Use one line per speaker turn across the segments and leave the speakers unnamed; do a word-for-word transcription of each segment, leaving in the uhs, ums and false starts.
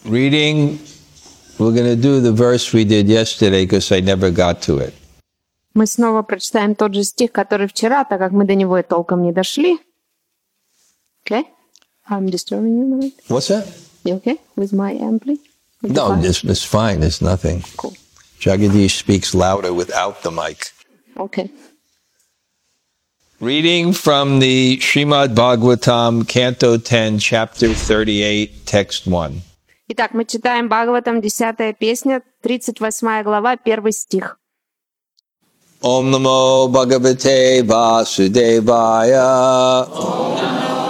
Reading, we're going to do the verse we did yesterday because I never got to it.
Мы снова прочитаем тот же стих, который вчера, так как мы до него и толком не дошли. Okay? I'm disturbing you, right?
What's that?
You okay with my ampli? With
No, it's, it's fine. It's nothing.
Cool.
Jagadish speaks louder without the mic.
Okay.
Reading from the Srimad Bhagavatam, Canto ten, Chapter thirty-eight, Text one.
Итак, мы читаем Бхагаватам, десятая песня, тридцать восьмая глава, первый стих.
Om Namo Bhagavate Vasudevaya. Om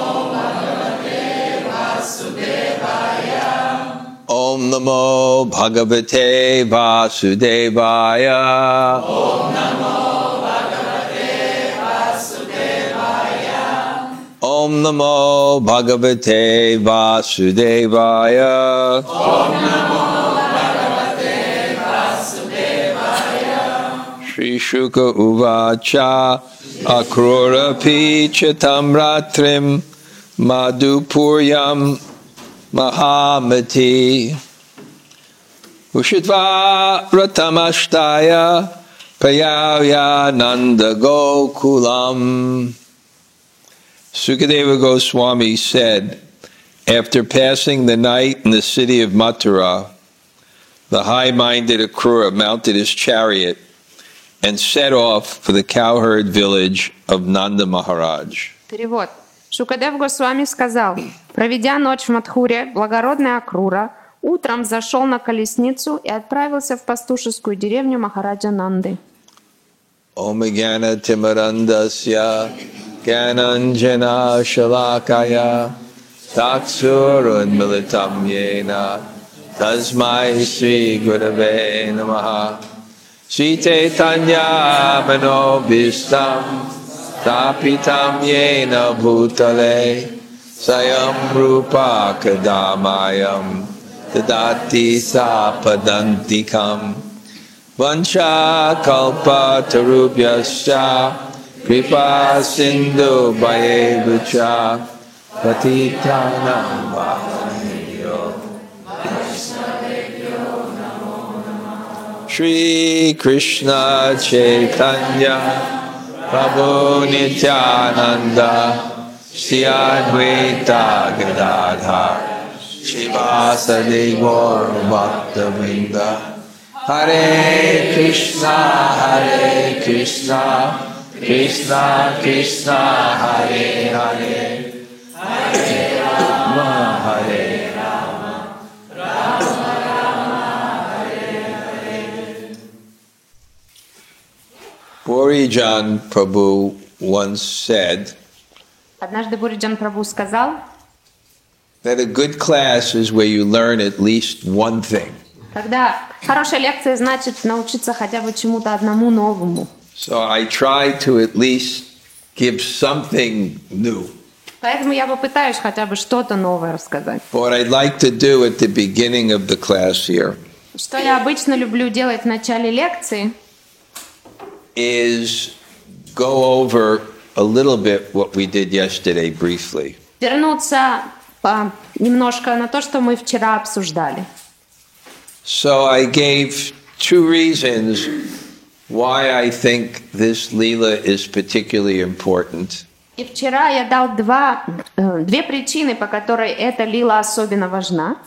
Om Namo Bhagavate Vasudevaya. Om Namo Bhagavate Vasudevaya. Om Namo Bhagavate Vasudevaya. Om Namo Bhagavate Vasudevaya. Shri Shuka Uvacha Akrura Pichatam Ratrim Madhupuryam Mahamati Ushitva Ratamashtaya Payavya Nanda Gokulam. Sukadeva Goswami said, after passing the night in the city of Mathura, the high-minded Akrura mounted his chariot and set off for the cowherd village of Nanda Maharaj.
Перевод. Шукадев Госвами сказал, проведя ночь в Мадхуре, благородный Акрура утром зашел на колесницу и отправился в пастушескую деревню Махараджа Нанды.
Om Gyana Timarandasya Gyananjana Shalakaya Taksurun Militam Yena Tasmai Sri Gurave Namaha Sri Chaitanya Manobhistam Tapitam Yena Bhutale Sayam Rupa Kadamayam Tadati Sapadantikam Vancha Kalpa Tarubhyascha Kripa Sindhu Bhayevacha Patitanam Bhavanebhyo Shri Krishna Chaitanya Prabhu Nityananda Shri Advaita Gadadhar Shivasadi Gaur Bhakta-vrinda Hare Krishna Hare Krishna Krishna Krishna Hare Hare Hare Rama Hare Rama Rama Rama Hare Hare. Burijan Prabhu once said
Однажды Буриджан Прабху сказал,
that a good class is where you learn at least one thing.
когда хорошая лекция значит научиться хотя бы чему-то одному новому.
So I try to at least give something new.
Поэтому я попытаюсь хотя бы что-то новое рассказать.
What I'd like to do at the beginning of the class here
Что я обычно люблю делать в начале лекции,
is go over a little bit what we did yesterday briefly.
вернуться по, немножко на то, что мы вчера обсуждали.
So I gave two reasons why I think this Leela is particularly important.
И вчера я дал два, э, две причины, по которой эта лила особенно важна.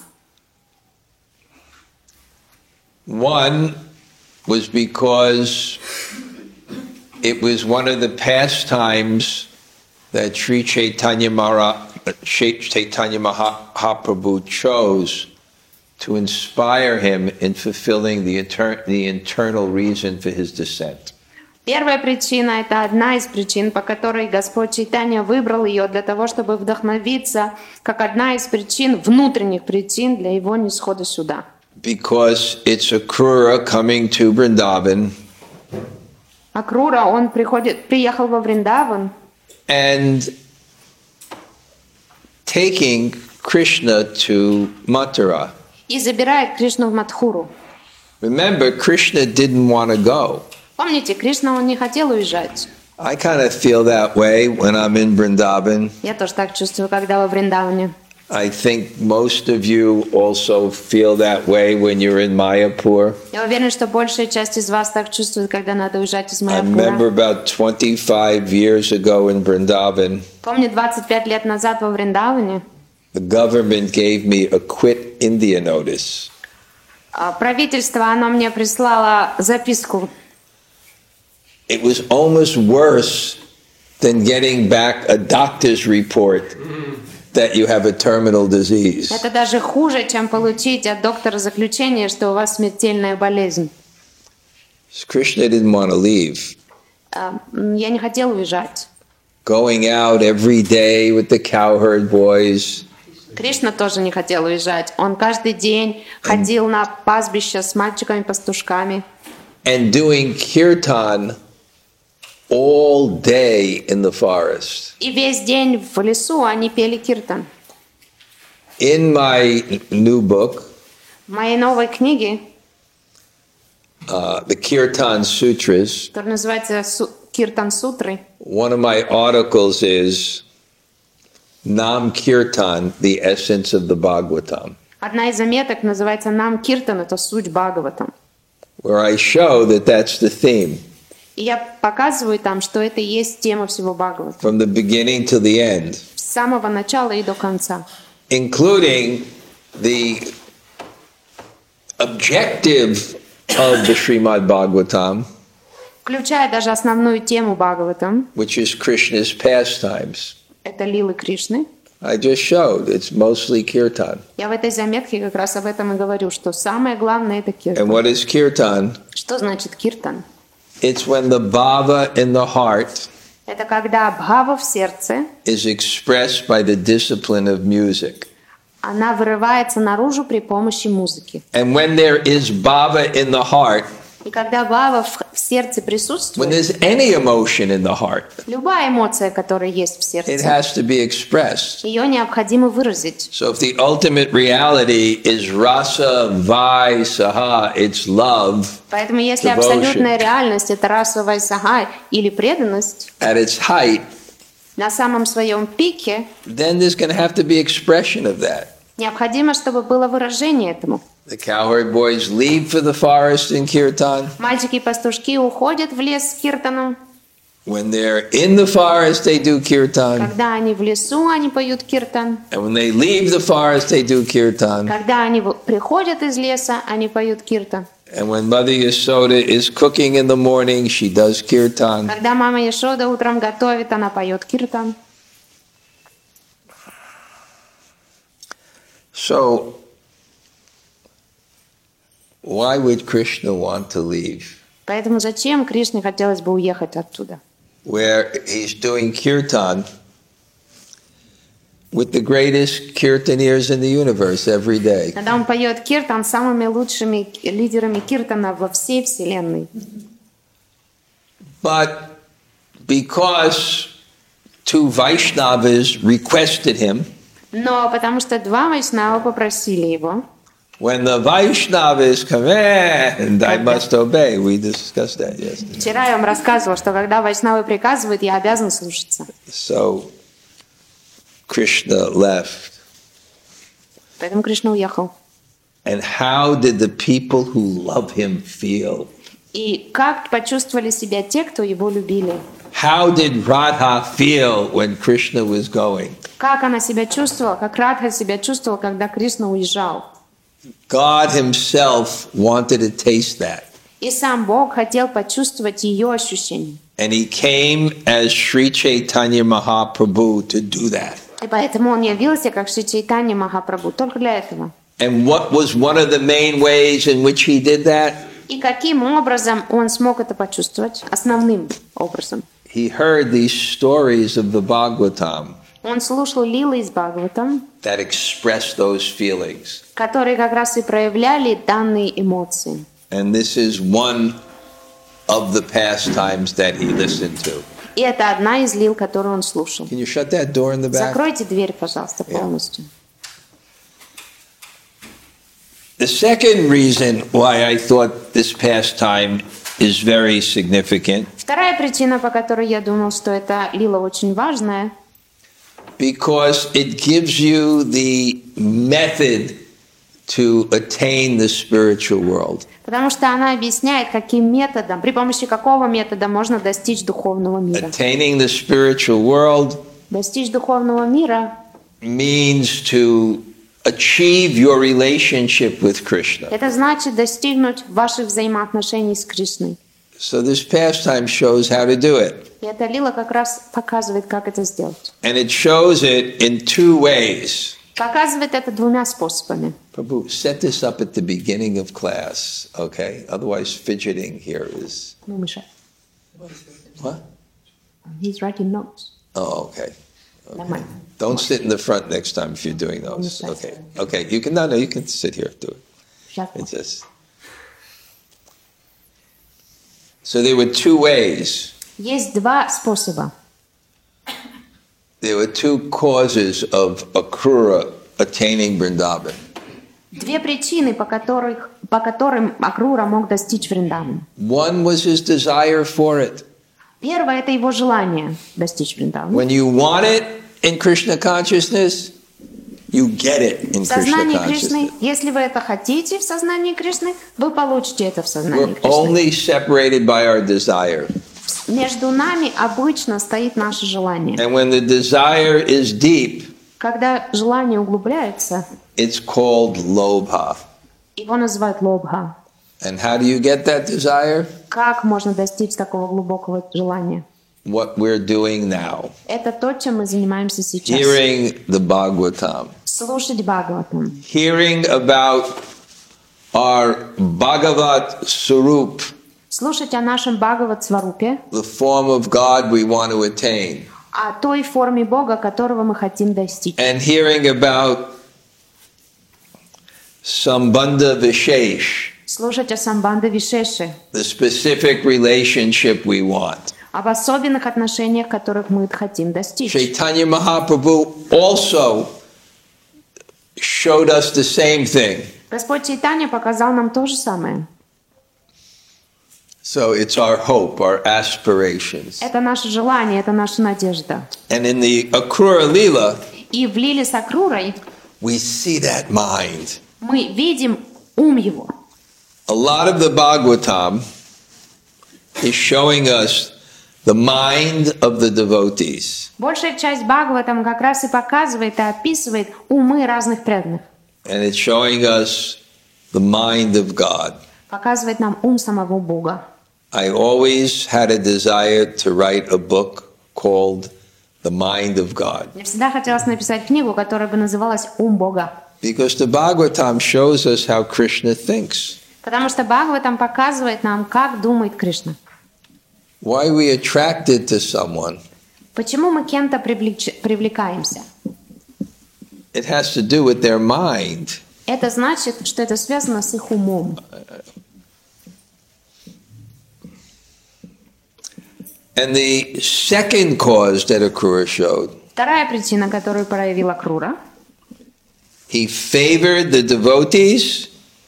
One was because it was one of the pastimes that Sri Chaitanya Maharaj, Chaitanya Mahaprabhu chose to inspire him in fulfilling the, inter- the internal reason for his descent.
Первая причина – это одна из причин, по которой Господь Чайтанья выбрал ее для того, чтобы вдохновиться, как одна из причин, внутренних причин для его нисхода сюда.
Because it's Akrura coming to Vrindavan.
Акрура, он приходит, приехал во Вриндаван.
And taking Krishna to Mathura.
И забирает Кришну в Мадхуру.
Remember, Krishna didn't want to go.
Помните, Кришна, он не хотел уезжать.
I kind of feel that way when I'm in Vrindavan.
Я тоже так чувствую, когда во Вриндаване.
I think most of you also feel that way when you're in Mayapur.
Я уверен, что большая часть из вас так чувствует, когда надо уезжать из
I remember
Майяпура.
about twenty-five years ago in Vrindavan,
Помню, двадцать пять лет назад во Вриндаване
the government gave me a quit India notice.
а, правительство, оно мне прислало записку.
It was almost worse than getting back a doctor's report that you have a terminal disease.
Это даже хуже, чем получить от доктора заключение, что у вас смертельная болезнь.
Krishna didn't want to leave.
А, м, Я не хотел уезжать.
Going out every day with the cowherd boys,
Кришна тоже не хотел уезжать. Он каждый день ходил на пастбище с мальчиками-пастушками
and doing kirtan all day in the forest.
и весь день в лесу они пели киртан.
In my new book,
В моей новой книге,
uh, the Kirtan Sutras,
которая называется Су- Киртан Сутры,
one of my articles is Nam Kirtan, the essence of the Bhagavatam,
одна из заметок называется «Нам Киртан» — это суть Бхагаватам.
where I show that that's the theme
И я показываю там, что это и есть тема всего Бхагавата.
from the beginning to the end,
С самого начала и до конца.
including the objective of the Srimad Bhagavatam,
Включая даже основную тему Бхагаватам,
which is Krishna's pastimes.
это лилы Кришны.
I just showed it's mostly kirtan.
Я в этой заметке как раз об этом и говорю, что самое главное — это
And
киртан.
what is kirtan?
Что значит киртан?
It's when the bhava in the heart
Это когда бхава в сердце,
is expressed by the discipline of music.
она вырывается наружу при помощи музыки.
And when there is bhava in the heart,
И когда бхава в в сердце
when
присутствует,
there's any emotion in the heart,
любая эмоция, которая есть в
it
сердце,
has to be expressed.
ее необходимо выразить.
So if the ultimate reality is rasa vai saha, it's love
Поэтому если
Devotion.
абсолютная реальность — это расовая сага или преданность,
at its height,
на самом своем пике
then there's going to have to be expression of that.
необходимо, чтобы было выражение этому.
The cowherd boys leave for the forest in kirtan.
Мальчики и пастушки уходят в лес с киртаном.
When they're in the forest, they do kirtan.
Когда они в лесу, они поют киртан.
And when they leave the forest, they do kirtan.
Когда они в- приходят из леса, они поют киртан.
And when Mother Yasoda is cooking in the morning, she does kirtan.
Когда мама Яшода утром готовит, она поет киртан.
So, why would Krishna want to leave?
Поэтому зачем Кришне хотелось бы уехать оттуда?
Where he's doing kirtan with the greatest kirtaniers in the universe every day.
Когда он поет киртан с самыми лучшими лидерами киртана во всей вселенной.
But because two Vaishnavas requested him,
Но потому что два вайшнава попросили его,
when the Vaishnavas command, I must obey. We discussed that yesterday.
вчера я вам рассказывала, что когда вайшнавы приказывают, я обязан слушаться.
So Krishna left.
Поэтому Кришна уехал.
And how did the people who love him feel?
И как почувствовали себя те, кто его любили?
How did Radha feel when Krishna was going?
Как она себя чувствовала, как Радха себя чувствовала, когда Кришна уезжал?
God himself wanted to taste that.
И сам Бог хотел почувствовать ее ощущения.
And he came as Sri Chaitanya Mahaprabhu to do that.
И поэтому он явился как Шри Чайтанья Махапрабху только для этого.
And what was one of the main ways in which he did that?
И каким образом он смог это почувствовать? Основным образом.
He heard these stories of the Bhagavatam
Он слушал лилы из Бхагаватам,
that expressed those feelings.
которые как раз и проявляли данные эмоции.
And this is one of the pastimes that he listened to.
И это одна из лил, которую он слушал.
Can you shut that door in the back?
Закройте дверь, пожалуйста, полностью.
The second reason why I thought this pastime is very significant
Вторая причина, по которой я думал, что эта лила очень важная,
Because it gives you the method to attain the spiritual world.
Потому что она объясняет, каким методом, при помощи какого метода можно достичь духовного мира.
Attaining the spiritual world
Достичь духовного мира
means to achieve your relationship with Krishna.
— это значит достигнуть ваших взаимоотношений с Кришной.
So this pastime shows how to do it.
И эта лила как раз показывает, как это сделать.
And it shows it in two ways.
Показывает это двумя способами.
Prabhu, set this up at the beginning of class, okay? Otherwise fidgeting here is...
Ну, Миша.
What?
He's writing notes.
Oh, okay. Okay.
Нормально.
Don't sit in the front next time if you're doing those. Okay. Okay. You can no, no. You can sit here. Do it.
Сейчас.
It's just. So there were two ways.
Есть два способа.
There were two causes of Akrura attaining Vrindavan.
Две причины, по, которых, по которым Акрура мог достичь Вриндавана.
One was his desire for it.
Первое — это его желание достичь Вриндавана.
When you want it in Krishna consciousness, you get it in
В
Krishna
сознании Кришны,
consciousness.
если вы это хотите в сознании Кришны, вы получите это в сознании
We're
Кришны.
only separated by our desire.
Между нами обычно стоит наше желание.
And when the desire is deep,
Когда желание углубляется,
it's called lobha.
его называют лобха.
And how do you get that desire?
Как можно достичь такого глубокого желания?
What we're doing now.
Это то, чем мы занимаемся сейчас.
Hearing the Bhagavatam.
Слушать Бхагаватам.
Hearing about our Bhagavat Sarup,
Слушать о нашем Бхагават-сварупе,
the form of God we want to attain.
о той форме Бога, которого мы хотим достичь.
And hearing about Sambandha Vishesh,
Слушать о Самбанда Вишеше,
the specific relationship we want.
об особенных отношениях, которых мы хотим достичь.
Chaitanya Mahaprabhu also showed us the same thing.
Господь Чайтанья показал нам то же самое.
So it's our hope, our aspirations.
Это наше желание, это наша надежда.
And in the Akrura Lila,
И в Лиле с Акрурой
we see that mind.
мы видим ум его.
A lot of the Bhagavatam is showing us the mind of the devotees.
Большая часть Бхагаватам как раз и показывает и описывает умы разных преданных.
And it's showing us the mind of God.
Показывает нам ум самого Бога.
I always had a desire to write a book called The Mind of God.
Мне всегда хотелось написать книгу, которая бы называлась «Ум Бога».
Because the Bhagavatam shows us how Krishna thinks.
Потому что Бхагаватам показывает нам, как думает Кришна.
Why we attracted to someone.
Почему мы кем-то привлеч... привлекаемся?
It has to do with their mind.
Это значит, что это связано с их умом.
And the second cause that Akrura showed,
Вторая причина, которую проявила Акрура,
he favored the devotees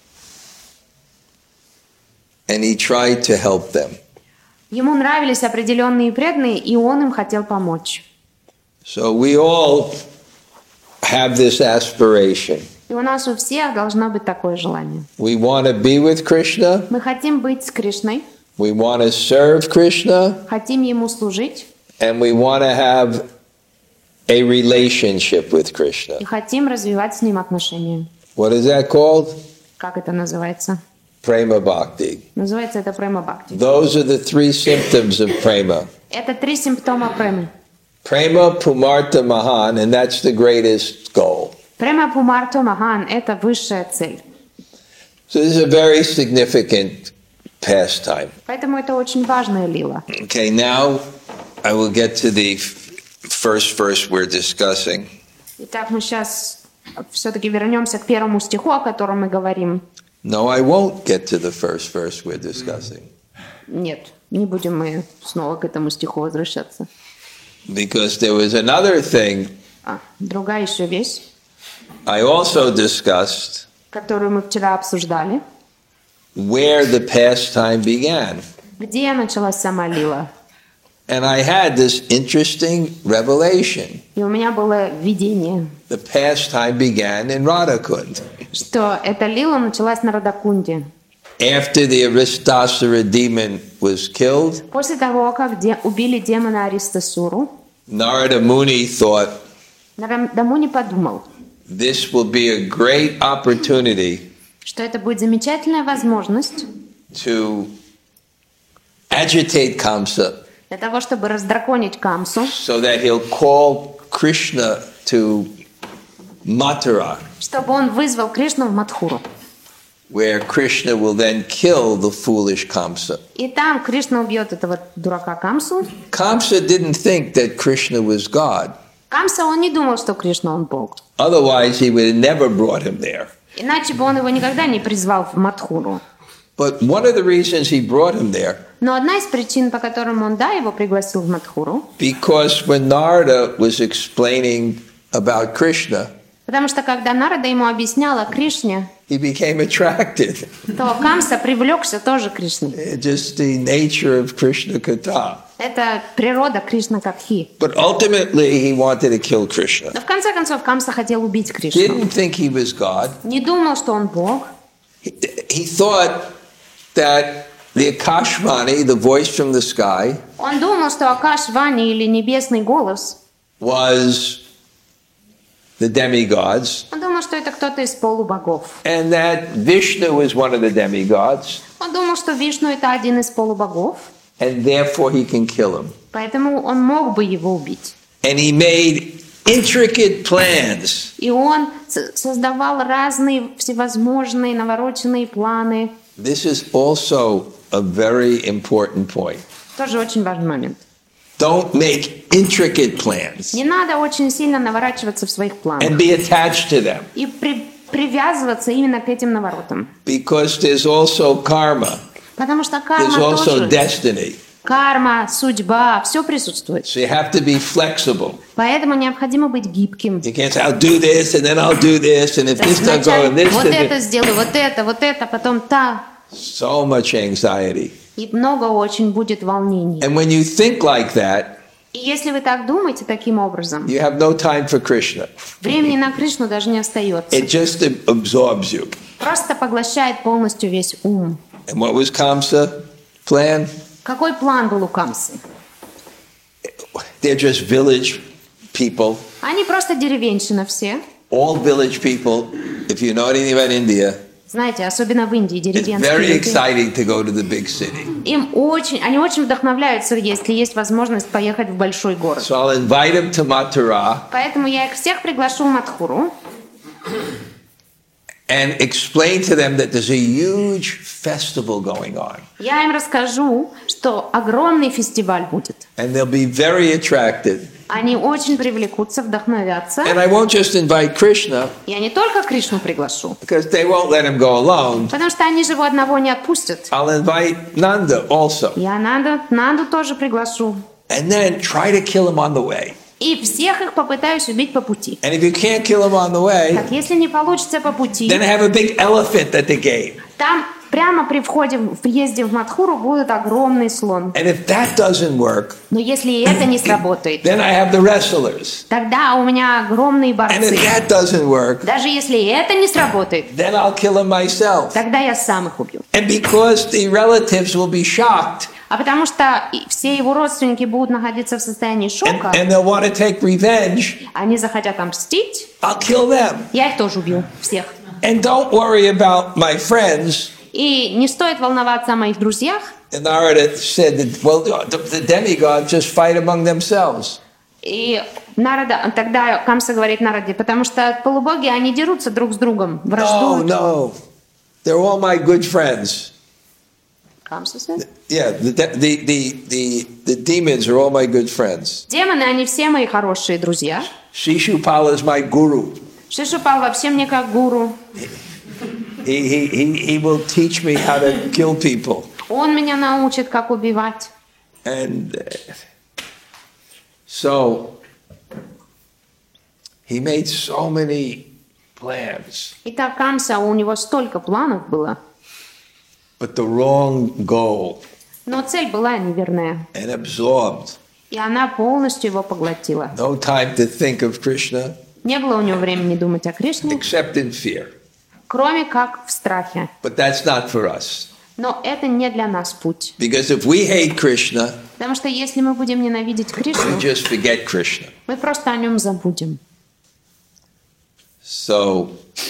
and he tried to help them.
ему нравились определенные преданные, и он им хотел помочь.
So we all have this aspiration.
И у нас у всех должно быть такое желание.
We want to be with Krishna.
Мы хотим быть с Кришной,
We want to serve Krishna.
хотим ему служить,
And we want to have a relationship with Krishna.
и хотим развивать с ним отношения.
What is that called?
Как это называется?
Prema Bhakti.
Называется это према бхакти.
Those are the three symptoms of prema.
Это три симптома премы.
Prema Pumarta Mahan, and that's the greatest goal.
Према Пумарто Махан — это высшая цель.
So this is a very significant pastime.
Поэтому это очень важная лила.
Okay, now I will get to the first verse we're discussing.
Итак, мы сейчас все-таки вернемся к первому стиху, о котором мы говорим.
No, I won't get to the first verse we're discussing.
Нет, не будем мы снова к этому стиху возвращаться.
Because there was another thing
А, другая еще вещь,
I also discussed,
которую мы вчера обсуждали.
where the pastime began.
Где началась сама лила?
And I had this interesting revelation.
И у меня было видение,
The pastime began in Radhakund.
что эта лила началась на Радакунде.
After the Aristasura demon was killed,
После того, как де- убили демона Аристасуру,
Narada Muni thought,
Нарадамуни подумал,
this will be a great opportunity
что это будет замечательная возможность
to agitate Kamsa
для того, чтобы раздраконить Камсу,
so that he'll call Krishna to Mathura,
чтобы он вызвал Кришну в Мадхуру.
where Krishna will then kill the foolish Kamsa.
И там Кришна убьет этого дурака Камсу.
Kamsa didn't think that Krishna was God.
Камса, он не думал, что Кришна он Бог.
Otherwise, he would have never brought him there.
Иначе бы он его никогда не призвал в Мадхуру.
But one of the reasons he brought him there,
Но одна из причин, по которым он, да, его пригласил в Мадхуру,
because when Narada was explaining about Krishna,
потому что когда Нарада ему объяснял о Кришне,
he became attracted.
то Камса привлекся тоже к Кришне.
Just the nature of Krishna Katha.
Это природа Кришна Катхи.
But ultimately, he wanted to kill Krishna.
Но в конце концов Камса хотел убить
He
Кришну.
didn't think he was God.
Не думал, что он Бог.
He, he thought that the Akashvani, the voice from the sky,
Он думал, что Акашвани или небесный голос,
was the demigods,
он думал, что это кто-то из полубогов.
and that Vishnu was one of the demigods,
Он думал, что Вишну это один из полубогов,
and therefore he can kill him.
поэтому он мог бы его убить.
And he made intricate plans.
И он с- создавал разные всевозможные навороченные планы.
This is also a very important point.
Тоже очень важный момент.
Don't make intricate plans
Не надо очень сильно наворачиваться в своих планах
and be attached to them,
и при- привязываться именно к этим наворотам.
because there's also karma,
Потому что
there's
карма
also
тоже.
destiny.
Карма, судьба, все присутствует.
So you have to be flexible.
Поэтому необходимо быть гибким.
You can't say, I'll do this, and then I'll do this, and if
То
this
есть
doesn't go, and
вначале
this
вот это
doesn't.
сделаю, вот это, вот это, потом та.
So much anxiety.
И много очень будет волнений.
And when you think like that,
И если вы так думаете таким образом,
you have no time for Krishna.
времени на Кришну даже не остается.
It just absorbs you.
Просто поглощает полностью весь ум.
And what was Kamsa plan?
Какой план был у Камсы?
They're just village people.
Они просто деревенщина все.
All village people, if you know anything about India,
Знаете, особенно в Индии
it's
деревенские
very
люди.
exciting to go to the big city.
Им очень, они очень вдохновляются, если есть возможность поехать в большой город.
So I'll invite them to Mathura
Поэтому я их всех приглашу в Мадхуру
and explain to them that there's a huge festival going on.
Я им расскажу, что огромный фестиваль будет.
And they'll be very attracted.
Они очень привлекутся, вдохновятся.
And I won't just invite Krishna,
Я не только Кришну приглашу,
because they won't let him go alone.
потому что они же его одного не отпустят.
I'll invite Nanda also.
Я Нанду, Нанду тоже приглашу.
And then try to kill him on the way.
И всех их попытаюсь убить по пути.
And if you can't kill him on the way,
Так, если не получится по пути,
then have a big elephant at the gate.
там прямо при входе, в въезде в Мадхуру будет огромный слон.
And if that doesn't work,
Но если и это не сработает,
then I have the wrestlers.
тогда у меня огромные
And if
борцы.
that doesn't work,
Даже если и это не сработает,
then I'll kill him myself.
тогда я сам их убью.
And because the relatives will be shocked,
А потому что и все его родственники будут находиться в состоянии
and,
шока,
and they'll want to take revenge,
они захотят отомстить,
I'll kill them.
я их тоже убью, всех.
And don't worry about my friends.
И не стоит волноваться о моих друзьях.
And Narada said that, well, the, the demigods just fight among themselves.
И Нарада, тогда Камса говорит Нараде, потому что полубоги, они дерутся друг с другом,
No,
враждуют.
no. They're all my good friends.
Камса said.
Yeah, the, the, the, the, the demons are all my good friends.
Демоны, они все мои хорошие друзья.
Shishupala is my guru.
Шишупал вообще мне как гуру.
He, he, he, he will teach me how to kill people.
Он меня научит, как убивать.
And uh, so he made so many plans,
Итак, Камса, у него столько планов было,
but the wrong goal,
но цель была неверная.
and absorbed
И она полностью его поглотила.
No time to think of Krishna
Не было у него времени думать о Кришне,
except in fear.
кроме как в страхе.
But that's not for us.
Но это не для нас путь.
Because if we hate Krishna,
Потому что если мы будем ненавидеть
we
Кришну,
just forget Krishna.
мы просто о нем забудем.
So,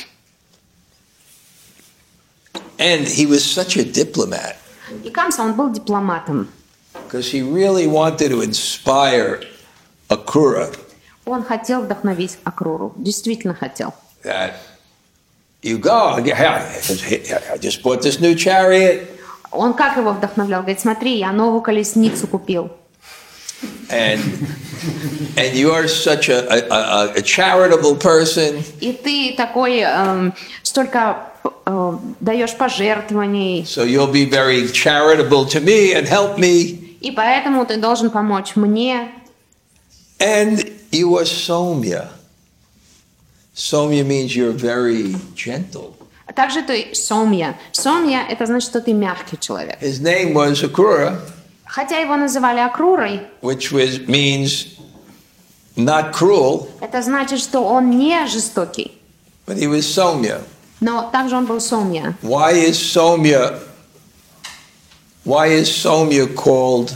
and he was such a diplomat
И Камса, он был дипломатом.
because he really wanted to inspire Akrura
Он хотел вдохновить Акруру. Действительно хотел.
that you go, I just bought this new chariot,
Он как его вдохновлял? Говорит, смотри, я новую колесницу купил.
and and you are such a, a, a charitable person,
И ты такой, эм, столько э, даешь пожертвований,
so you'll be very charitable to me and help me.
и поэтому ты должен помочь мне.
And you are Somya. Somya means you're very gentle.
А также ты сомья. Сомья – это значит, что ты мягкий человек.
His name was Akrura,
Хотя его называли Акрурой,
which was means not cruel,
это значит, что он не жестокий.
but he was Somya.
Но также он был сомья.
Why is Somya why is Somya called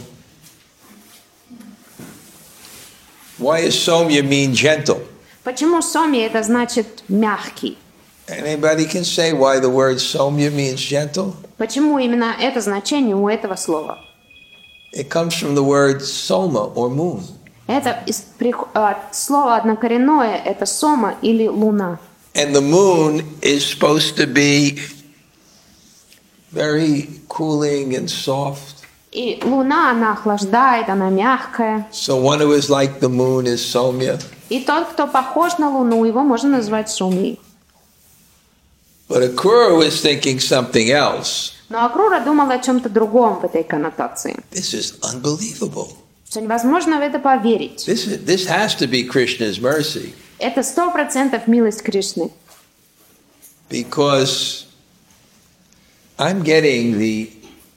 Why is Somya mean gentle?
Почему сомья – это значит мягкий?
Anybody can say why the word Somya means gentle?
Почему именно это значение у этого слова?
It comes from the word Soma or moon.
Это из, прих- а, слово однокоренное – это сома или луна.
And the moon is supposed to be very cooling and soft.
И луна, она охлаждает, она мягкая.
So one who is like the moon is Somya.
И тот, кто похож на луну, его можно назвать сомьей.
But Akrura was thinking something else.
Но Акрура думал о чем-то другом в этой коннотации.
This is unbelievable.
Что невозможно в это поверить.
This is, this has to be Krishna's mercy.
Это сто процентов милость Кришны.
Because I'm getting the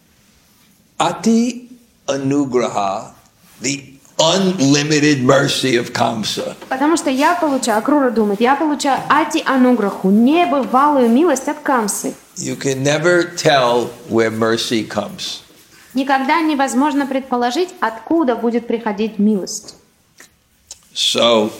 Ati Anugraha, the unlimited mercy of Kamsa.
Потому что я получаю, Акрура думает, я получаю ати ануграху, небывалую милость от Камсы.
You can never tell where mercy comes.
Никогда невозможно предположить, откуда будет приходить милость.
So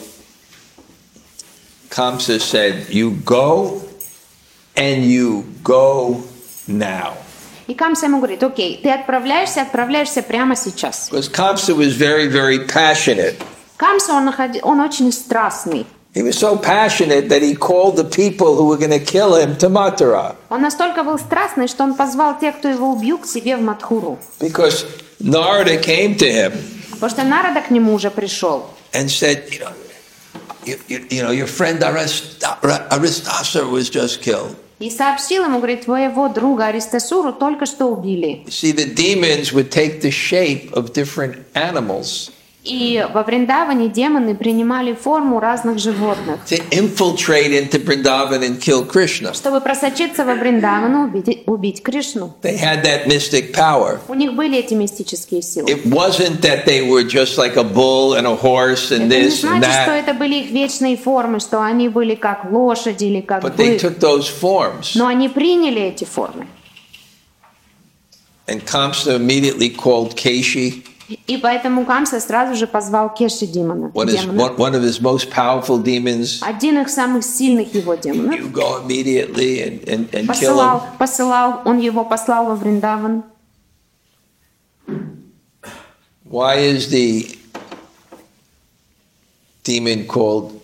Kamsa said, you go and you go now.
И Камса ему говорит, окей, ты отправляешься, отправляешься прямо сейчас.
Because Kamsa was very, very passionate.
Камса, он, находи- он очень страстный.
He was so passionate that he called the people who were going to kill him to Mathura.
Он настолько был страстный, что он позвал тех, кто его убил, к себе в Мадхуру.
Because Narada came to him
Потому что Нарада к нему уже пришел.
and said, you know, you, you, you know your friend Arista- Aristasur was just killed.
И сообщил ему, говорит, твоего друга Аристасуру только что убили.
You see, the demons would take the shape of different animals
И во Вриндаване демоны принимали форму разных животных,
to infiltrate into Vrindavan and kill Krishna.
чтобы просочиться во Вриндавану, убить, убить Кришну.
They had that mystic power.
У них были эти мистические силы.
It wasn't that they were just like a bull and a horse and
Это не
this and
значит, что
that,
это были их вечные формы, что они были как лошади или как
but they
бык.
took those forms.
Но они приняли эти формы.
And Kamsa immediately called Keshi,
И поэтому Камса сразу же позвал Кеши демона.
one, is,
демона.
one, one of his most powerful demons.
Один из самых сильных его демонов.
You go immediately and, and, and kill
Посылал,
him.
посылал, он его послал во Вриндаван.
Why is the demon called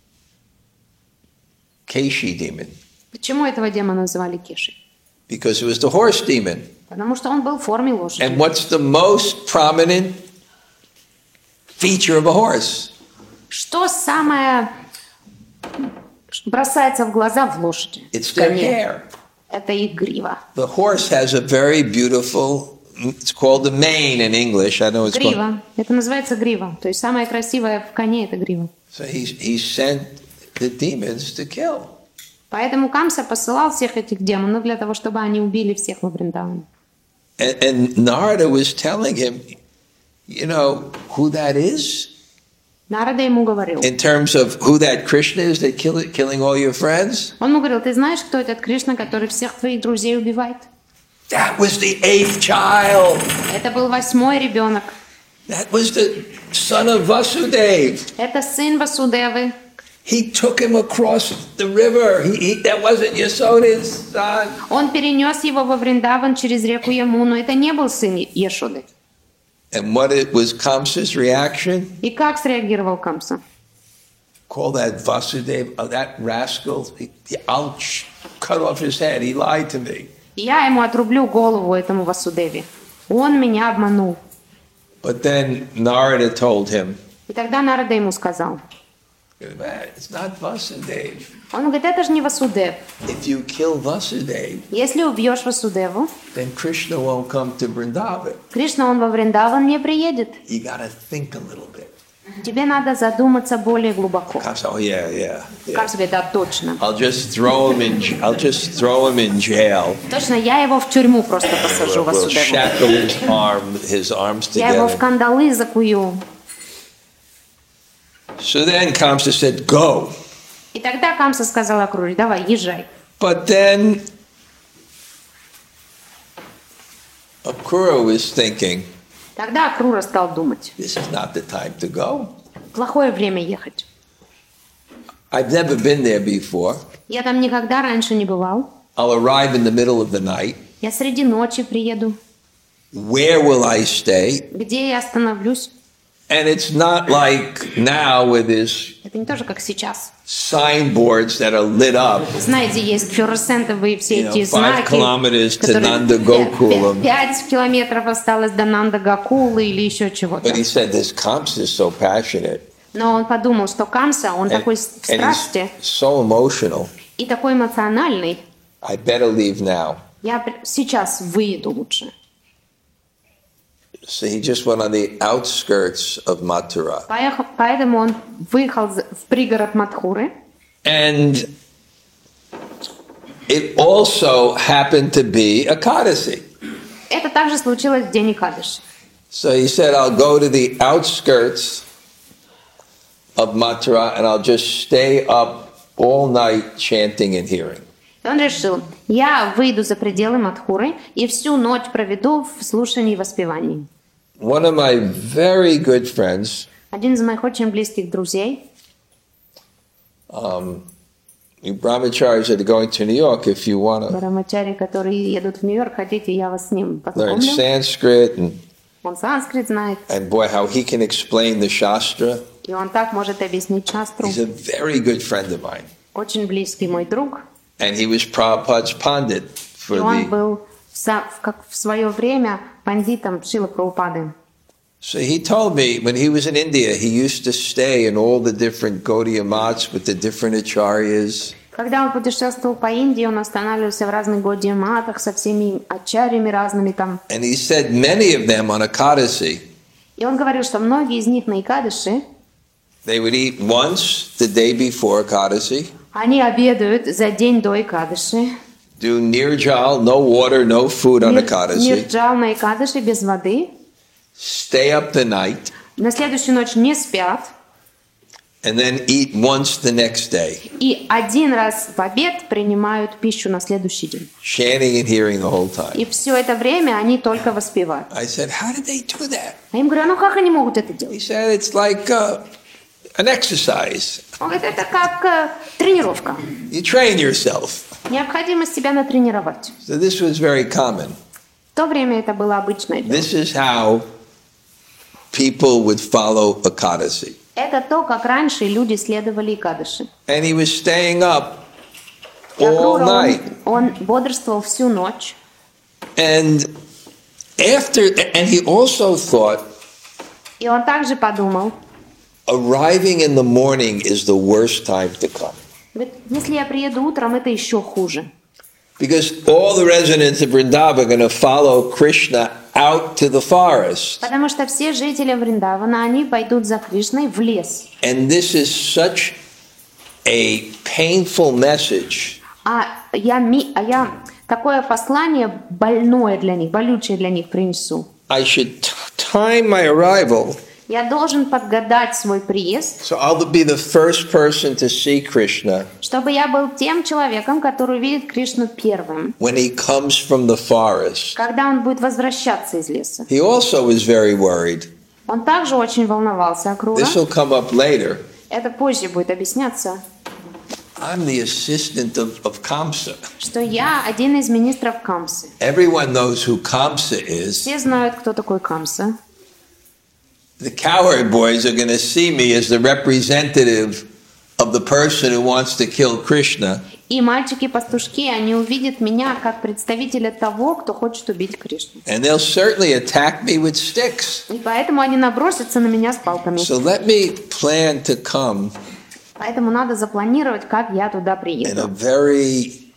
Keshi demon?
Почему этого демона называли Кешей?
Because it was the horse demon.
Потому что он был в форме лошади.
And what's the most prominent feature of a horse?
Что самое бросается в глаза в лошади?
It's
в
their
коне?
hair.
Это их грива.
The horse has a very beautiful, it's called the mane in English. I know it's called.
Грива. Это называется грива. То есть самое красивое в коне это грива.
So he, he sent the demons to kill.
Поэтому Камса посылал всех этих демонов для того, чтобы они убили всех во Вриндаване.
And, and Narada was telling him, You know who that is?
Нарада ему говорил.
In terms of who that Krishna is that kill, killing all your friends?
Он ему говорил, ты знаешь, кто этот Кришна, который всех твоих друзей убивает?
That was the eighth child.
Это был восьмой ребенок.
That was the son of Vasudeva.
Это сын Васудевы.
He took him across the river. He, he, that wasn't Yasoda's son.
Он перенес его во Вриндаван через реку Ямуну. Это не был сын Яшоды.
And what it was Kamsa's reaction?
И как среагировал Камса?
Call that Vasudeva, oh, that rascal. He, I'll cut off his head. He lied to me.
Я ему отрублю голову этому Васудеве. Он меня обманул.
But then Narada told him,
И тогда Нарада ему сказал.
it's not Vasudeva.
Он говорит, это же не Васудев.
If you kill Vasudeva,
Если убьешь Васудеву,
then Krishna won't come to Vrindavan.
Кришна, он во Вриндаван не приедет.
You gotta think a little bit.
Тебе надо задуматься более глубоко.
Kamsa, oh yeah, yeah. yeah.
Камса говорит, да, точно.
I'll just throw him in. I'll just throw him in jail.
Точно, я его в тюрьму просто посажу,
We'll
Васудеву.
shackle his arm, his arms
Я его в
together.
кандалы закую.
So then Kamsa said, "Go."
И тогда Камса сказал Акруре, давай, езжай.
But then Akrura was thinking,
Тогда Акрура стал думать,
"This is not the time to go.
плохое время ехать.
I've never been there before.
Я там никогда раньше не бывал.
I'll arrive in the middle of the night.
Я среди ночи приеду.
Where will I stay?"
Где я остановлюсь?
And it's not like now where there's
Это не тоже как сейчас.
signboards that are lit up.
Знаете, есть флуоресцентовые все
You know,
эти
five
знаки,
kilometers to
которые
Nanda Gokulam.
пять километров осталось до Нанда Гакулы или еще чего-то.
But he said this Kamsa is so passionate.
Но он подумал, что Камса, он
And,
такой в
and
страсти
he's so emotional.
и такой эмоциональный.
I better leave now.
Я пр- сейчас выеду лучше.
So he just went on the outskirts of Mathura.
Поехал- поэтому он выехал за- в пригород Мадхуры.
And it also happened to be Ekadasi.
Это также случилось в день Экадыши.
So he said, I'll go to the outskirts of Mathura and I'll just stay up all night chanting and hearing.
И он решил, я выйду за пределы Мадхуры и всю ночь проведу в слушании и воспевании.
One of my very good friends,
Один из моих очень близких друзей,
um, you brahmacharis that are going to New York, if you want to
Брамачари, которые едут в Нью-Йорк, хотите, я вас с ним
learn
познакомлю.
Sanskrit, and,
Он санскрит знает,
and boy, how he can explain the Shastra.
и он так может объяснить шастру.
He's a very good friend of mine.
Очень близкий мой друг.
And he was Prabhupada's Pandit for
И он
the.
был в, са- в- как в свое время пандитом Шрилы Прабхупады.
So he told me when he was in India, he used to stay in all the different Gaudiya mats with the different acharyas.
Когда он путешествовал по Индии, он останавливался в разных годиаматах со всеми ачарьями разными там.
And he said many of them on Ekadasi,
И он говорил, что многие из них на Икадыши,
they would eat once the day before Ekadasi,
они обедают за день до Икадыши.
do nirjal, no water, no food on
Нир-
Ekadasi,
Нирджал на Икадыши без воды.
stay up the night,
На следующую ночь не спят.
and then eat once the next day,
И один раз в обед принимают пищу на следующий день.
chanting and hearing the whole time.
И все это время они только воспевают.
I said, how did they do that?
А им говорю, ну как они могут это
He
делать?
said, it's like uh, an exercise.
Он говорит, это как э, тренировка.
You train yourself.
Необходимо себя натренировать.
So this was very common.
В то время это было обычное дело.
This is how people would follow Ekadasi.
Это то, как раньше люди следовали Икадыши.
And he was staying up
И
all
Акрура,
night.
он, он бодрствовал всю ночь.
And after, and he also thought
И он также подумал,
arriving in the morning is the worst time to come.
говорит, если я приеду утром, это еще хуже.
Because all the residents of Vrindavan are going to follow Krishna out to the forest.
Потому что все жители Вриндавана, они пойдут за Кришной в лес.
And this is such a painful message.
А я, ми- а я такое послание больное для них, болючее для них принесу.
I should t- time my arrival,
Я должен подгадать свой приезд,
so I'll be the first person to see Krishna
чтобы я был тем человеком, который увидит Кришну первым,
when he comes from the forest.
когда он будет возвращаться из леса.
He also is very worried.
Он также очень волновался, Акрура.
This will come up later.
Это позже будет объясняться,
I'm the assistant of, of Kamsa.
что я один из министров Камсы.
Everyone knows who Kamsa is.
Все знают, кто такой Камса.
The cowherd boys are going to see me as the representative of the person who wants to kill Krishna.
И мальчики-пастушки, они увидят меня как представителя того, кто хочет убить Кришну.
And they'll certainly attack me with sticks.
И поэтому они набросятся на меня с палками.
So let me plan to come
Поэтому надо запланировать, как я туда
in a
приеду.
very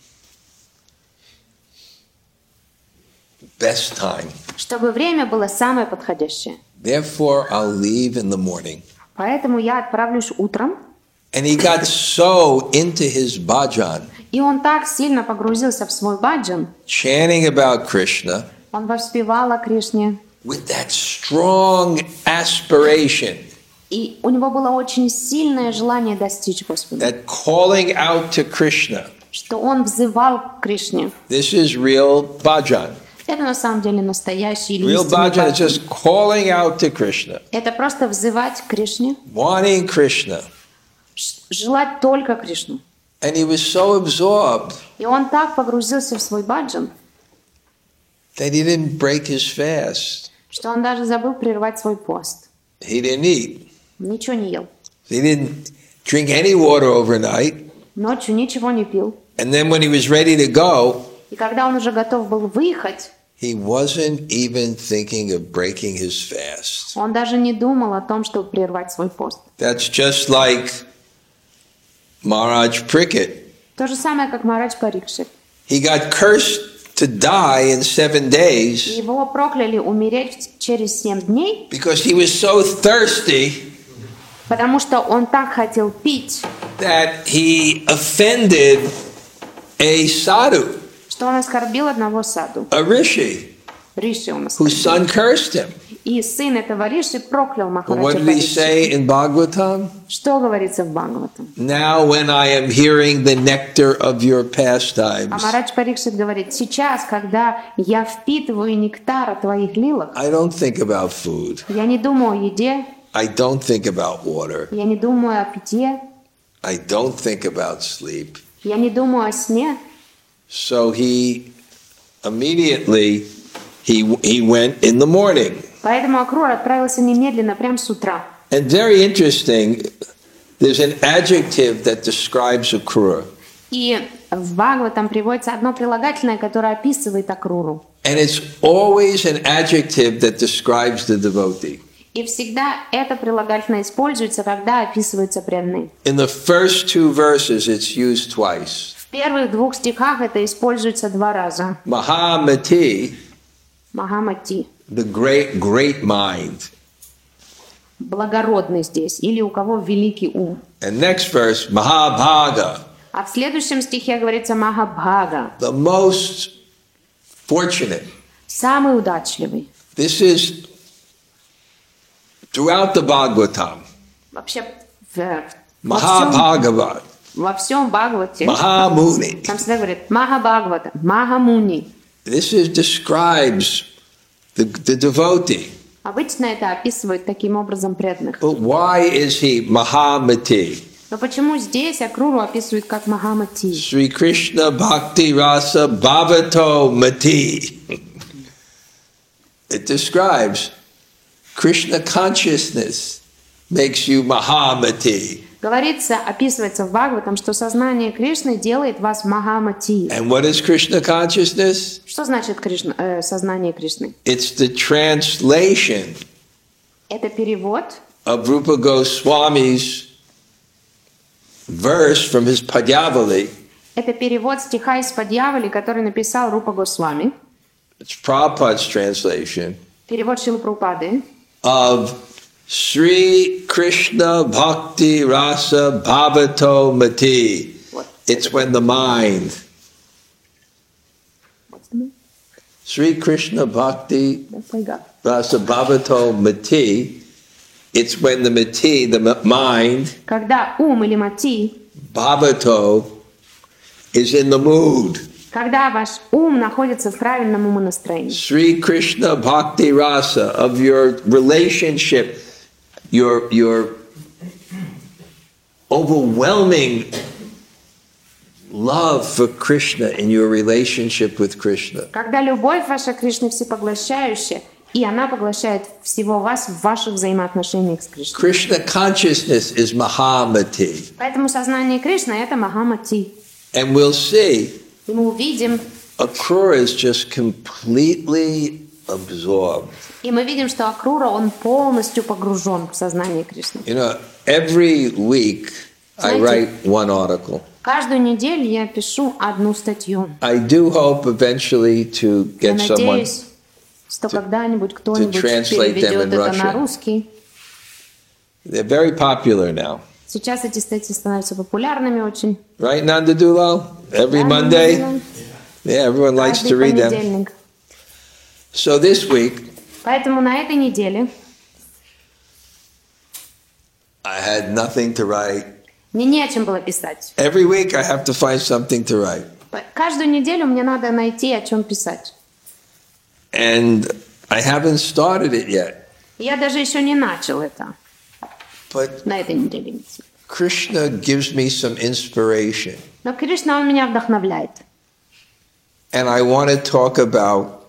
best time.
Чтобы время было самое подходящее.
Therefore, I'll leave in the morning.
Поэтому я отправлюсь утром.
And he got so into his bhajan,
И он так сильно погрузился в свой баджан.
chanting about Krishna,
Он воспевал о Кришне.
with that strong aspiration,
И у него было очень сильное желание достичь Господа.
that calling out to Krishna.
Что он взывал к Кришне.
This is real bhajan.
Это на самом деле настоящий или
Real
истинный
bhajan is
баджан.
just calling out to Krishna,
Это просто взывать к Кришне.
wanting Krishna.
Ш- Желать только Кришну.
And he was so absorbed
И он так погрузился в свой баджан,
that he didn't break his fast.
что он даже забыл прервать свой пост.
He didn't eat.
Ничего не ел.
He didn't drink any water overnight.
Ночью ничего не пил.
And then when he was ready to go,
И когда он уже готов был выехать,
he wasn't even thinking of breaking his fast.
он даже не думал о том, чтобы прервать свой пост.
That's just like Maharaj Prickett.
То же самое, как Марадж Парикшит.
He got cursed to die in seven days
Его прокляли умереть через семь дней,
because he was so thirsty
потому что он так хотел пить,
that he offended a sadhu,
что он оскорбил одного саду.
a rishi,
Риши он
whose
оскорбил.
son cursed him.
И сын этого Риши проклял
But
Махараджа
what did he
Парикшит.
say in Bhagavatam?
Что говорится в Бхагаватам?
Now when I am hearing the nectar of your
А
pastimes,
Махарадж Парикшит говорит, сейчас, когда я впитываю нектар твоих лилок,
I don't think about food.
я не думаю о еде,
I don't think about water.
я не думаю о питье,
I don't think about sleep.
я не думаю о сне.
So he immediately he he went in the morning.
Поэтому Акрур отправился немедленно, прямо с утра.
And very interesting, there's an adjective that describes Akrura.
И в Бхагаватам приводится одно прилагательное, которое описывает Акруру.
And it's always an adjective that describes the devotee.
И всегда это прилагательное используется, когда описываются преданные.
In the first two verses, it's used twice.
В первых двух стихах это используется два раза.
Mahamati,
Махамати.
the great, great mind.
Благородный здесь. Или у кого великий ум.
And next verse, Mahabhaga,
А в следующем стихе говорится Махабхага.
the most fortunate.
Самый удачливый.
This is throughout the Bhagavatam.
Вообще в, во всем,
Mahabhagavat,
во всем Бхагавате.
Mahamuni.
Там всегда говорят Махабхагавата, Махамуни.
This is describes the, the devotee.
Обычно это описывают таким образом преданных.
But why is he Mahamati?
Но почему здесь Акруру описывают как Махамати?
Sri Krishna Bhakti Rasa Bhavato Mati. It describes Krishna consciousness makes you Mahamati.
Говорится, описывается в Бхагаватам, что сознание Кришны делает вас Махамати.
And what is Krishna consciousness?
Что значит Кришна, э, сознание Кришны?
It's the translation
Это перевод
of Rupa Goswami's verse from his Padyavali.
Это перевод стиха из Падьявали, который написал Рупа Госвами.
It's Prabhupada's translation
Перевод Шилы Прабхупады.
of Sri Krishna Bhakti Rasa Bhavato Mati.
Вот.
It's when the mind.
What's the name?
Sri Krishna Bhakti Rasa Bhavato Mati, it's when the Mati, the mind,
Когда ум или мати,
Bhavato, is in the mood.
когда ваш ум находится в правильном умонастроении.
Sri Krishna Bhakti Rasa, of your relationship, your, your overwhelming love for Krishna in your relationship with Krishna.
Когда любовь ваша к Кришне всепоглощающая, и она поглощает всего вас в ваших взаимоотношениях с Кришной.
Krishna consciousness is Mahamati.
Поэтому сознание Кришны — это Махамати.
And we'll see,
И мы увидим,
Akrura is just completely absorbed.
и мы видим, что Акрура, он полностью погружен в сознание Кришны.
You know, every week I
Знаете,
write one article.
Каждую неделю я пишу одну статью.
I do hope eventually to
Я
get someone.
надеюсь, что когда-нибудь кто-нибудь
translate them
переведет
in
это на
Russian.
русский.
They're very popular now.
Сейчас эти статьи становятся популярными очень.
Right, Nanda Dulal? Every Monday? Yeah, everyone likes to
Каждый
read them.
понедельник.
So this week,
Поэтому на этой неделе
I had nothing to write.
мне не о чем было писать.
Every week I have to find something to write.
Каждую неделю мне надо найти, о чем писать.
And I haven't started it yet.
Я даже еще не начал это
But
на этой неделе.
Krishna gives me some inspiration.
Но Кришна, он меня вдохновляет.
And I want to talk about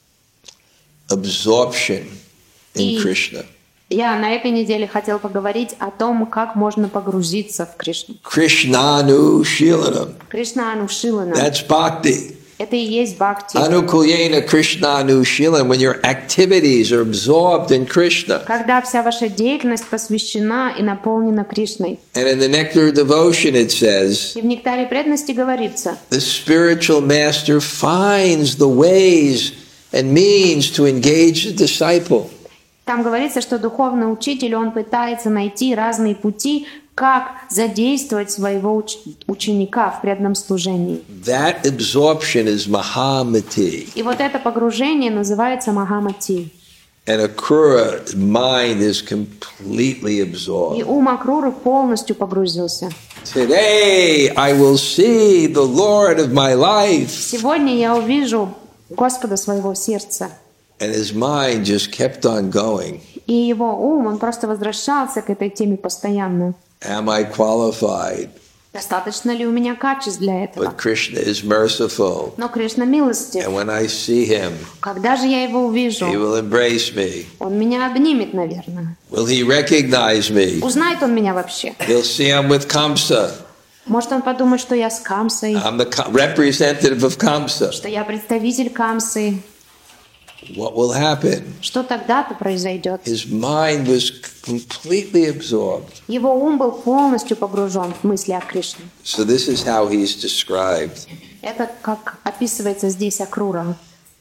absorption in
И
Krishna.
я на этой неделе хотел поговорить о том, как можно погрузиться в Кришну.
Krishnanu Shilanam.
Кришна Анушилана.
That's bhakti.
Это и есть бхакти.
Anukulyena Krishnanu Shilanam. When your activities are absorbed in Krishna.
Когда вся ваша деятельность посвящена и наполнена Кришной.
And in the Nectar of Devotion it says,
И в нектаре преданности говорится,
the spiritual master finds the ways and means to engage the disciple.
там говорится, что духовный учитель, он пытается найти разные пути, как задействовать своего уч- ученика в преданном служении.
That absorption is Mahamati.
И вот это погружение называется Махамати.
And Akrura mind is completely
И
absorbed.
ум Акруры полностью погрузился.
Today I will see the Lord of my life.
Сегодня я увижу Господа своего сердца.
And his mind just kept on going.
И его ум, он просто возвращался к этой теме постоянно.
Am I qualified?
Достаточно ли у меня качеств для этого?
But Krishna is merciful.
Но Кришна милостив.
And when I see him,
Когда же я его увижу?
he will embrace me.
Он меня обнимет, наверное.
Will he recognize me?
Узнает он меня вообще?
He'll see I'm with Kamsa.
Может, он подумает, что я с Камсой,
I'm the co- representative of Kamsa.
что я представитель Камсы.
What will happen?
Что тогда-то произойдет?
His mind was completely absorbed.
Его ум был полностью погружен в мысли о Кришне.
So this is how he's described.
Это как описывается здесь Акрура.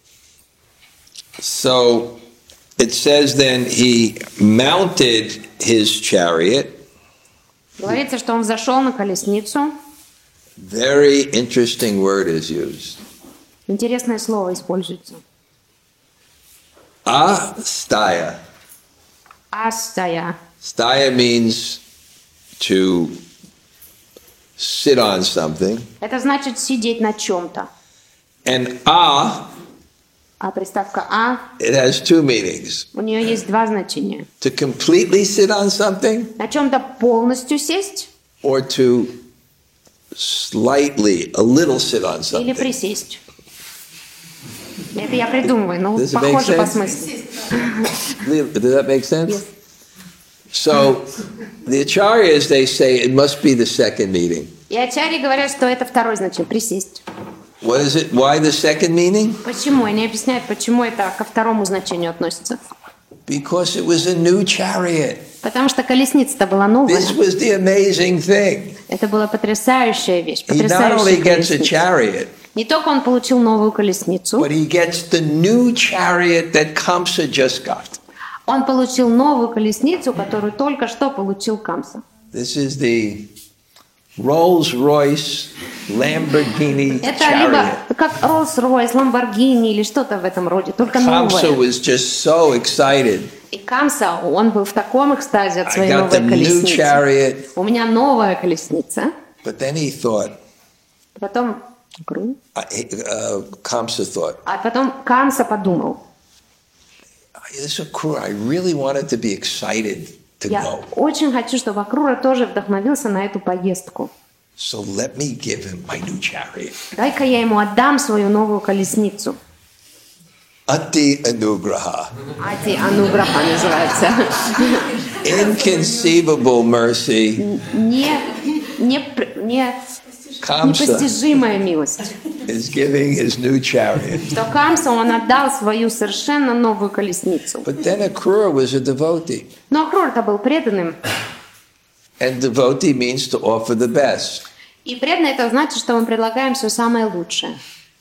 So it says then he mounted his chariot.
Говорится, что он взошел на колесницу.
Very interesting word is used.
Интересное слово используется.
Astaya.
Астая.
Staya means to sit on something.
Это значит сидеть на чем-то.
And a,
А приставка «а»,
it has two meanings.
у нее есть два значения.
To completely sit on something
На чем-то полностью сесть
or to slightly, a little sit on
или
something.
присесть. Это я придумываю, но
Does it make
похоже по
sense?
смыслу.
Does that make sense?
Yes.
So the acharyas, they say it must be the second meaning.
И ачарьи говорят, что это второе значение, присесть.
What is it? Why the second meaning?
Почему? Они объясняют, почему это ко второму значению относится.
Because it was a new chariot.
Потому что колесница-то была новая.
This was the amazing thing.
Это была потрясающая вещь,
He not only
потрясающая
gets a
колесница.
chariot,
Не только он получил новую колесницу,
but he gets the new chariot that Kamsa just got.
он получил новую колесницу, которую только что получил Камса.
This is the Rolls-Royce, Lamborghini
Это
chariot.
либо как Rolls-Royce, Lamborghini или что-то в этом роде, только
Kamsa
новое.
was just so excited.
И Камса, он был в таком экстазе от
I
своей
got
новой
the new
колесницы.
chariot.
У меня новая колесница.
But then he thought,
Потом,
uh, uh, Kamsa thought,
а потом Камса подумал,
this is cool. I really wanted to be excited to
я
go.
очень хочу, чтобы Акрура тоже вдохновился на эту поездку.
So let me give him my new chariot.
Дай-ка я ему отдам свою новую колесницу.
Ati Anugraha.
Ати Ануграха называется.
Inconceivable mercy.
Не, не, пр- не,
Kamsa
непостижимая милость.
is giving his new chariot.
Что Камса, он отдал свою совершенно новую колесницу.
But then Akrura was a devotee.
Но Акрур-то был преданным.
And devotee means to offer the best.
И преданный это значит, что мы предлагаем все самое лучшее.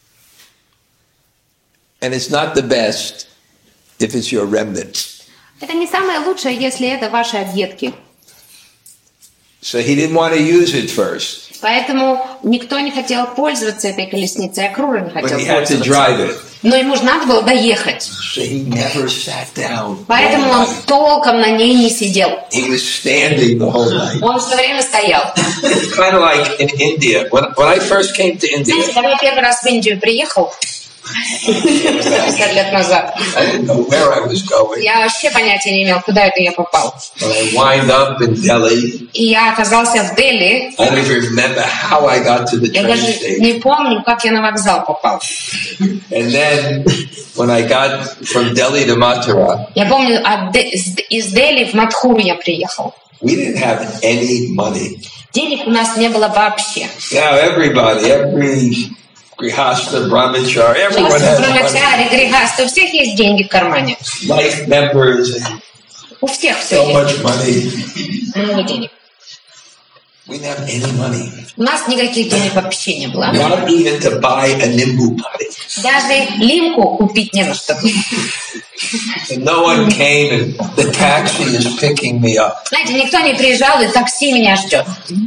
And it's not the best if it's your remnant.
Это не самое лучшее, если это ваши объедки.
So he didn't want to use it first,
Поэтому никто не хотел пользоваться этой колесницей, Акрура не
but
хотел
he had to
пользоваться.
drive it.
Но ему же надо было доехать.
So he never sat down.
Поэтому
all
он
night.
толком на ней не сидел.
He was standing the whole night.
Он все время стоял.
It's kind of like in India. When, when I first came to
Знаете,
India,
когда я первый раз в Индию приехал, пятьдесят лет назад,
I didn't know where I was going.
я вообще понятия не имел, куда это я попал.
When I wind up in Delhi,
И я оказался в Дели.
I don't even remember how I got to the
Я
train
даже
station.
не помню, как я на вокзал попал.
And then when I got from Delhi to Mathura,
Я помню, от Де- из из Дели в Мадхуру я приехал.
we didn't have any money.
Денег у нас не было вообще.
Now everybody, every grihasta, brahmachar, everyone
Сейчас
has money.
брамачари, грихасты, у всех есть деньги в кармане.
Life members, and
У всех все
so
есть.
much money.
Много денег.
We didn't have any money.
У нас никаких денег вообще не было.
Not even to buy a nimbu potty.
Даже лимку купить не на что было.
And no one came, and the taxi is picking me up.
Знаете, никто не приезжал, и такси меня ждет.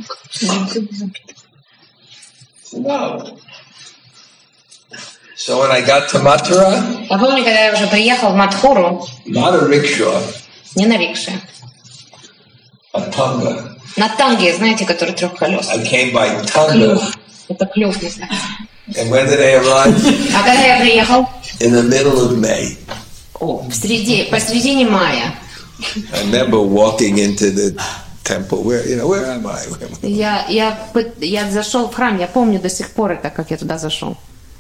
No. So when I got to Mathura,
Я помню, когда я уже приехал в Мадхуру,
not a rickshaw,
не на рикше,
a tunga.
на танге, знаете, который трехколесный.
I came by tunga.
Это клюв, не знаю.
And when did I arrive?
А когда я приехал?
In the middle of May.
О, в среде, посредине мая.
I remember walking into the temple. Where, you know, where am I? Where am I?
Я, я, пыт- я зашел в храм, я помню до сих пор это, как я туда зашел.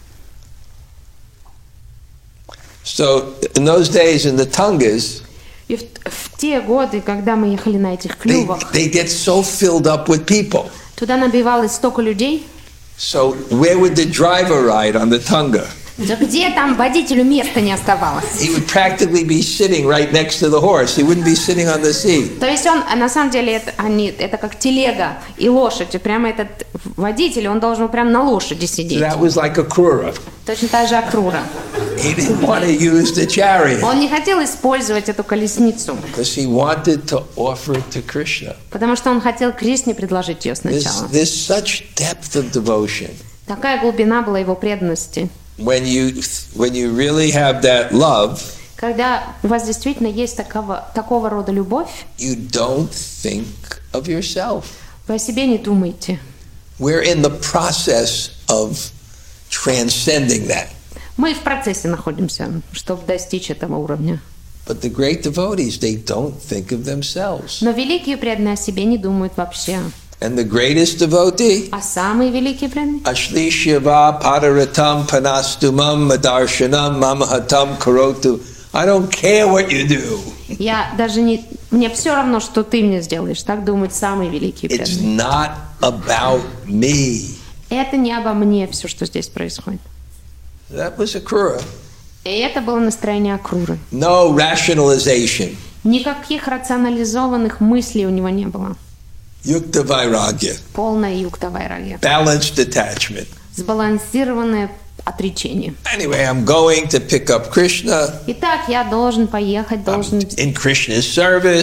So in those days in the tungas,
И в, в те годы, когда мы ехали на этих
they,
клювах,
they get so filled up with people.
туда набивалось столько людей.
So where would the driver ride on the tunga?
Да где там водителю места не оставалось?
He would practically be sitting right next to the horse. He wouldn't be sitting on the seat.
То есть он, а на самом деле, это, они, это как телега и лошадь. И прямо этот водитель, он должен прямо на лошади сидеть.
That was like a krura.
Точно так же Акрура.
He didn't want to use the chariot
Он не хотел использовать эту колесницу,
because he wanted to offer it to Krishna.
потому что он хотел Кришне предложить ее
There's,
сначала.
there's such depth of devotion.
Такая глубина была его преданности.
When you when you really have that love,
Когда у вас действительно есть такого, такого рода любовь,
you don't think of yourself.
вы о себе не думаете.
We're in the process of transcending that.
Мы в процессе находимся, чтобы достичь этого уровня.
But the great devotees, they don't think of themselves.
Но великие преданные о себе не думают вообще.
And the greatest devotee,
А самые великие преданные?
Ashli Shiva Padaratam Panastumam Madarshanam Mamahatam Karotu. I don't care what you do.
Я даже не... Мне все равно, что ты мне сделаешь. Так думают самые великие
It's
преданные.
not about me.
Это не обо мне все, что здесь происходит.
That was Akrura.
И это было настроение Акруры.
No rationalization.
Никаких рационализованных мыслей у него не было.
Yukta Vairagya.
Полная юкта вайрагья.
Balanced attachment.
Сбалансированное отречение.
Anyway, I'm going to pick up Krishna
Итак, я должен поехать,
I'm
должен
in Krishna's service.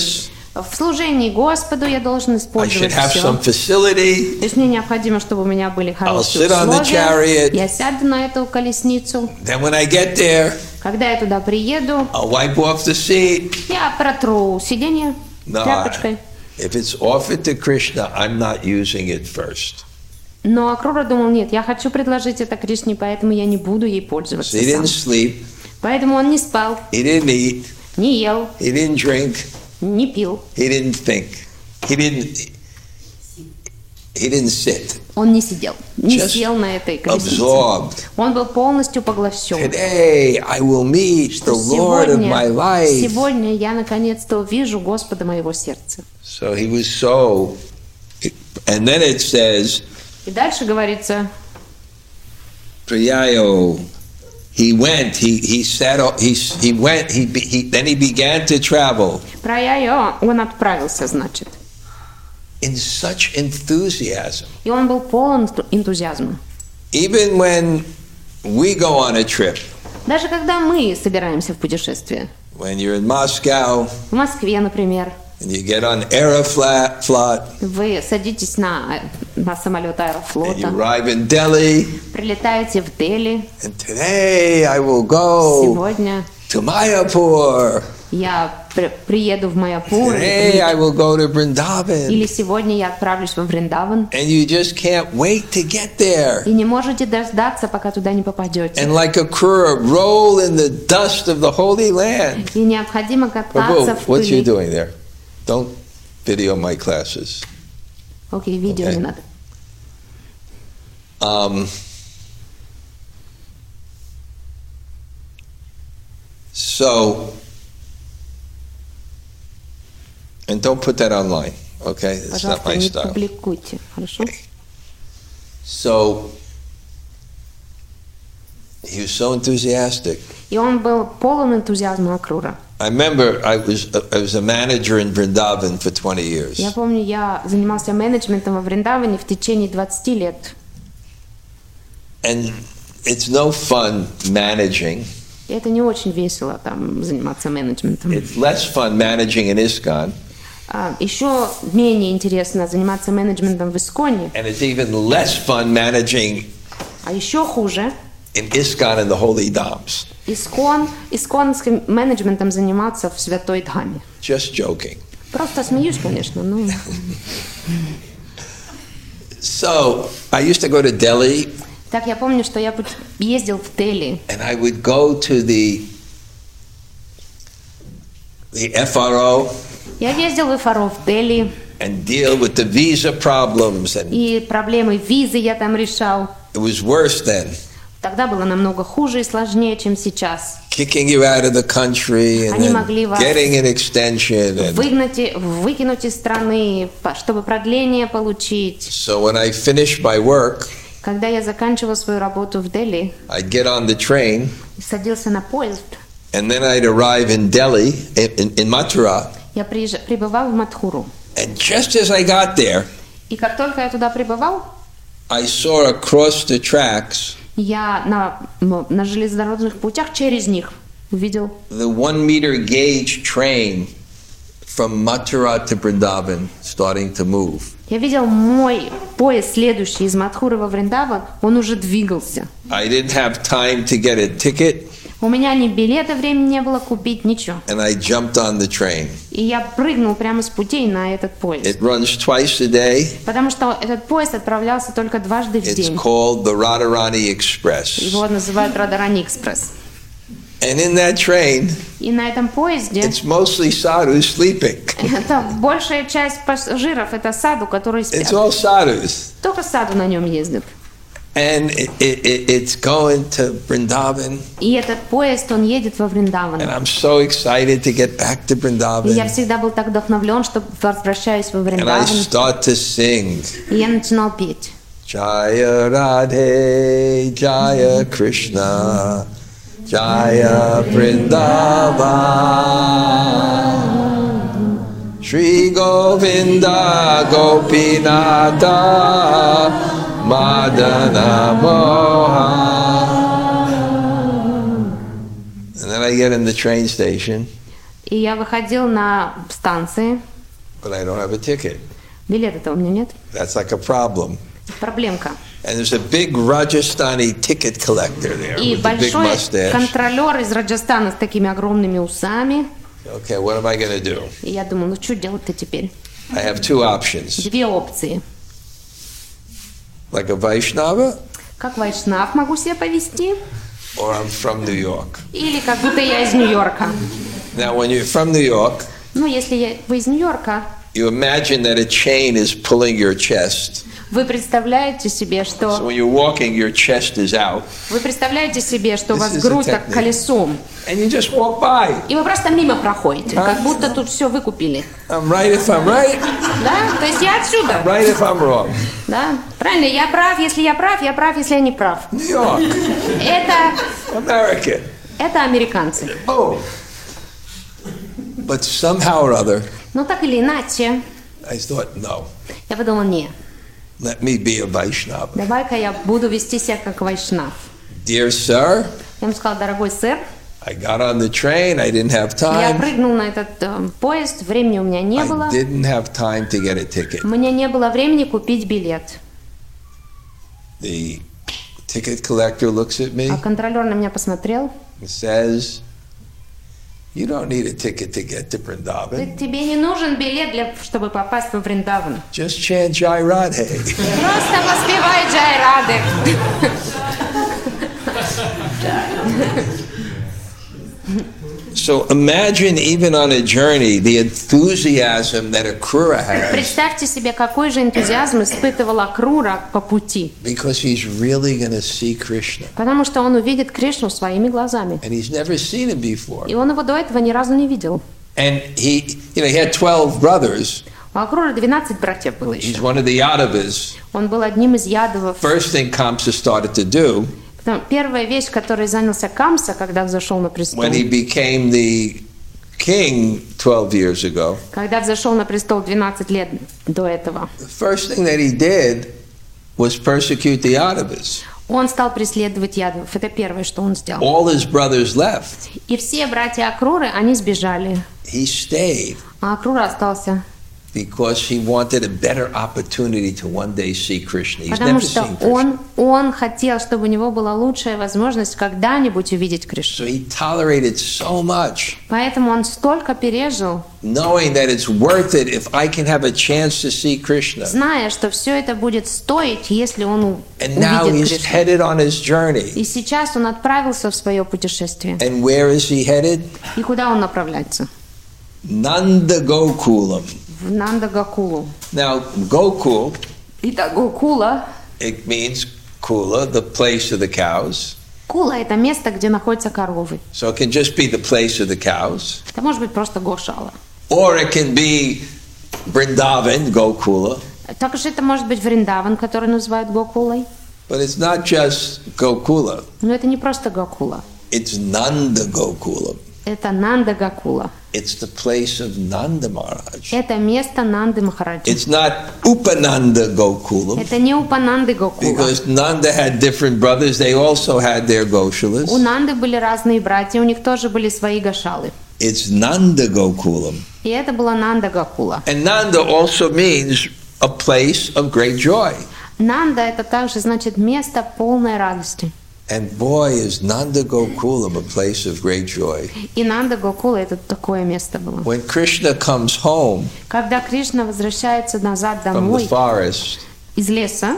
В служении Господу я должен
I
использовать
should have
все.
some facility.
То есть мне необходимо, чтобы у меня были хорошие
sit on the
условия.
chariot.
Я сяду на эту колесницу.
Then when I get there,
Когда я туда приеду,
I'll wipe off the seat.
я протру сиденье
No,
тряпочкой.
if it's offered to Krishna, I'm not using it first.
Но Акрура думал, нет, я хочу предложить это Кришне, поэтому я не буду ей
So
пользоваться
he
сам.
didn't sleep,
Поэтому он не спал,
he didn't eat,
не ел,
he didn't drink,
не пил.
he didn't think, he didn't, he didn't sit.
Он не сидел, не
Just
сел на этой колеснице.
Absorbed.
Он был полностью поглощен.
Today I will meet
Что
the Lord of my
сегодня,
life.
сегодня я наконец-то увижу Господа моего сердца.
So he was so, and then it says,
И дальше говорится,
Priyayo, he went, he he sat, o- he he went, he, be- he then he began to travel
про Яйо он отправился, значит.
in such enthusiasm.
И он был полон энтузиазма.
Even when we go on a trip,
Даже когда мы собираемся в путешествие.
when you're in Moscow
В Москве, например,
and you get on Aeroflot, flot,
вы садитесь на, на самолет
and you
Аэрофлота,
arrive in Delhi,
прилетаете в Дели.
and today I will go
Сегодня
to Mayapur.
я при- приеду в Майяпур.
Today I will go to Vrindavan.
Или сегодня я отправлюсь во Вриндаван.
And you just can't wait to get there.
И не можете дождаться, пока туда не попадете.
And like a Krura, roll in the dust of the Holy Land.
И необходимо
Prabhu,
кататься в
what you
пыли.
doing there? Don't video my classes.
Окей, видео
Okay.
не надо.
Um, so, and don't put that online, okay? It's not
Пожалуйста,
my
не
style.
публикуйте, хорошо?
So, he was so enthusiastic.
И он был полон энтузиазма Акрура.
I remember I was I was a manager in Vrindavan for twenty years.
Я помню, я занимался менеджментом во Вриндаване в течение двадцати лет.
And it's no fun managing.
И это не очень весело там заниматься менеджментом.
It's less fun managing in ISKCON,
А, еще менее интересно заниматься менеджментом в Исконе.
and it's even less fun managing
А еще хуже,
in ISKCON and the Holy Dhams.
Искон, исконским менеджментом заниматься в Святой Дхаме.
Just joking.
Просто смеюсь, конечно, но...
So I used to go to Delhi,
Так, я помню, что я пут- ездил в Дели,
and I would go to the the F R O
я ездил в ФАРО в Дели,
and deal with the visa problems, and
и проблемы визы я там решал.
it was worse then.
Тогда было намного хуже и сложнее, чем сейчас.
Kicking you out of the country and
Они
then
могли вас
getting an extension. And
Выгнать, и- выкинуть из страны, по- чтобы продление получить.
so when I finished my work,
Когда я заканчивал свою работу в Дели,
I'd get on the train,
садился на поезд,
and then I'd arrive in Delhi, in, in, in Mathura,
я приезж- прибывал в Мадхуру.
and just as I got there,
И как только я туда прибывал,
I saw across the tracks
я на, м, на железнодорожных путях через них увидел
the one meter gauge train from Mathura to Vrindavan starting to move.
Я видел мой поезд, следующий из Мадхуры во Вриндаван, он уже двигался.
I didn't have time to get a ticket,
У меня ни билета времени не было купить, ничего.
and I jumped on the train.
И я прыгнул прямо с путей на этот поезд.
It runs twice a day.
Потому что этот поезд отправлялся только дважды в
It's
день.
called the Radharani Express.
Его называют Радарани Экспресс.
And in that train,
И на этом поезде
it's mostly sadhus sleeping.
это большая часть пассажиров, это саду, которые
It's
спят.
all sadhus.
Только саду на нем ездит.
And it, it, it- it's going to Vrindavan.
И этот поезд, он едет во
And
Вриндаван.
I'm so excited to get back to
И я
Vrindavan.
всегда был так вдохновлен, что возвращаюсь во
And I
Вриндаван.
start to sing.
И я начинал петь.
Jaya Radhe, Jaya Krishna, Jaya Vrindavan, Shri Govinda Gopinatha, Madana Mohan. And then I get in the train station,
И я выходил на станции,
but I don't have a ticket.
Билета-то у меня нет.
That's like a problem.
Проблемка.
And there's a big Rajasthani ticket collector there
И
with a big
большой
mustache.
контролер из Раджастана с такими огромными усами.
Okay, what am I going to do?
И я думаю, ну что делать-то теперь?
I have two options.
Две опции.
Like a Vaishnava,
Как вайшнав могу себя повести,
or I'm from New York.
или как будто я из Нью-Йорка.
Now, when you're from New York,
Ну, если я, вы из Нью-Йорка,
you imagine that a chain is pulling your chest.
вы представляете себе,
So
что
when you're walking, your chest is out.
вы представляете себе, что у
This
вас
is a
грудь как
technique.
колесом,
And you just walk by.
и вы просто мимо проходите,
А?
как будто тут все выкупили.
I'm right if I'm right,
Да? То есть я отсюда.
right if I'm wrong.
Да? Правильно, я прав, если я прав, я прав, если я не прав.
New York,
Это,
American.
это американцы.
Oh. But somehow or other,
Но так или иначе,
I thought, no,
я подумала, не,
let me be a Vaishnava.
давай-ка я буду вести себя как вайшнав.
Dear sir,
Я ему сказала, дорогой сэр,
I got on the train, I didn't have
я
time.
прыгнул на этот э, поезд, времени у меня не было.
I didn't have time to get a ticket.
У меня не было времени купить билет.
The ticket collector looks at me
А контролер на меня посмотрел.
and says, you don't need a ticket to get to Vrindavan.
Тебе не нужен билет, для, чтобы попасть во Вриндаван.
Just chant Jai Radhe.
Просто воспевай Джай Рады.
So imagine even on a journey the enthusiasm that Akrura has
Представьте себе, какой же энтузиазм испытывал Акрура по пути.
because he's really going to see Krishna.
Потому что он увидит Кришну своими глазами.
And he's never seen him before.
И он его до этого ни разу не видел.
And he, you know, he had twelve brothers.
У Акрура двенадцать братьев было
He's
еще.
one of the Yadavas.
Он был одним из ядовов.
First thing Kamsa started to do
Потом первая вещь, которой занялся Камса, когда взошел на престол,
when he became the king twelve years ago,
когда взошел на престол двенадцать лет до этого,
the first thing that he did was persecute the Yadavas.
он стал преследовать ядовов. Это первое, что он сделал.
All his brothers left.
И все братья Акруры, они сбежали.
He stayed
А Акрура остался.
because he wanted a better opportunity to one day see Krishna. He's
Потому
never
что
seen Krishna.
он, он хотел, чтобы у него была лучшая возможность когда-нибудь увидеть Кришну.
So he tolerated so much,
Поэтому он столько пережил,
knowing that it's worth it if I can have a chance to see Krishna.
зная, что все это будет стоить, если он у-
And now
увидит
he's
Кришну.
headed on his journey.
И сейчас он отправился в свое путешествие.
And where is he headed?
И куда он направляется?
Nanda Gokulam.
В Нандагакулу.
Now, Gokul,
Итак, Гокула.
it means Kula, the place of the cows.
Кула – это место, где находятся коровы.
So it can just be the place of the cows.
Это может быть просто Гошала.
Or it can be Vrindavan, Gokula.
Также это может быть Вриндаван, который называют Гокулой.
But it's not just Gokula.
Но это не просто Гокула.
It's Nanda Gokula.
Это Нанда Гокула.
It's the place of Nanda Maharaj.
Это место Нанды Махараджи.
It's not Upananda Gokulam.
Это не Упананды Гокула.
Because Nanda had different brothers, they also had their
У
Goshalas.
Нанды были разные братья, у них тоже были свои гошалы.
It's Nanda Gokulam.
И это была Нанда Гокула.
And Nanda also means a place of great joy.
Нанда – это также значит место полной радости.
And boy, is Nanda Gokulam a place of great joy.
И Нанда Гокула – это такое место было.
When Krishna comes home
Когда Кришна возвращается назад
from the
домой
forest,
из леса,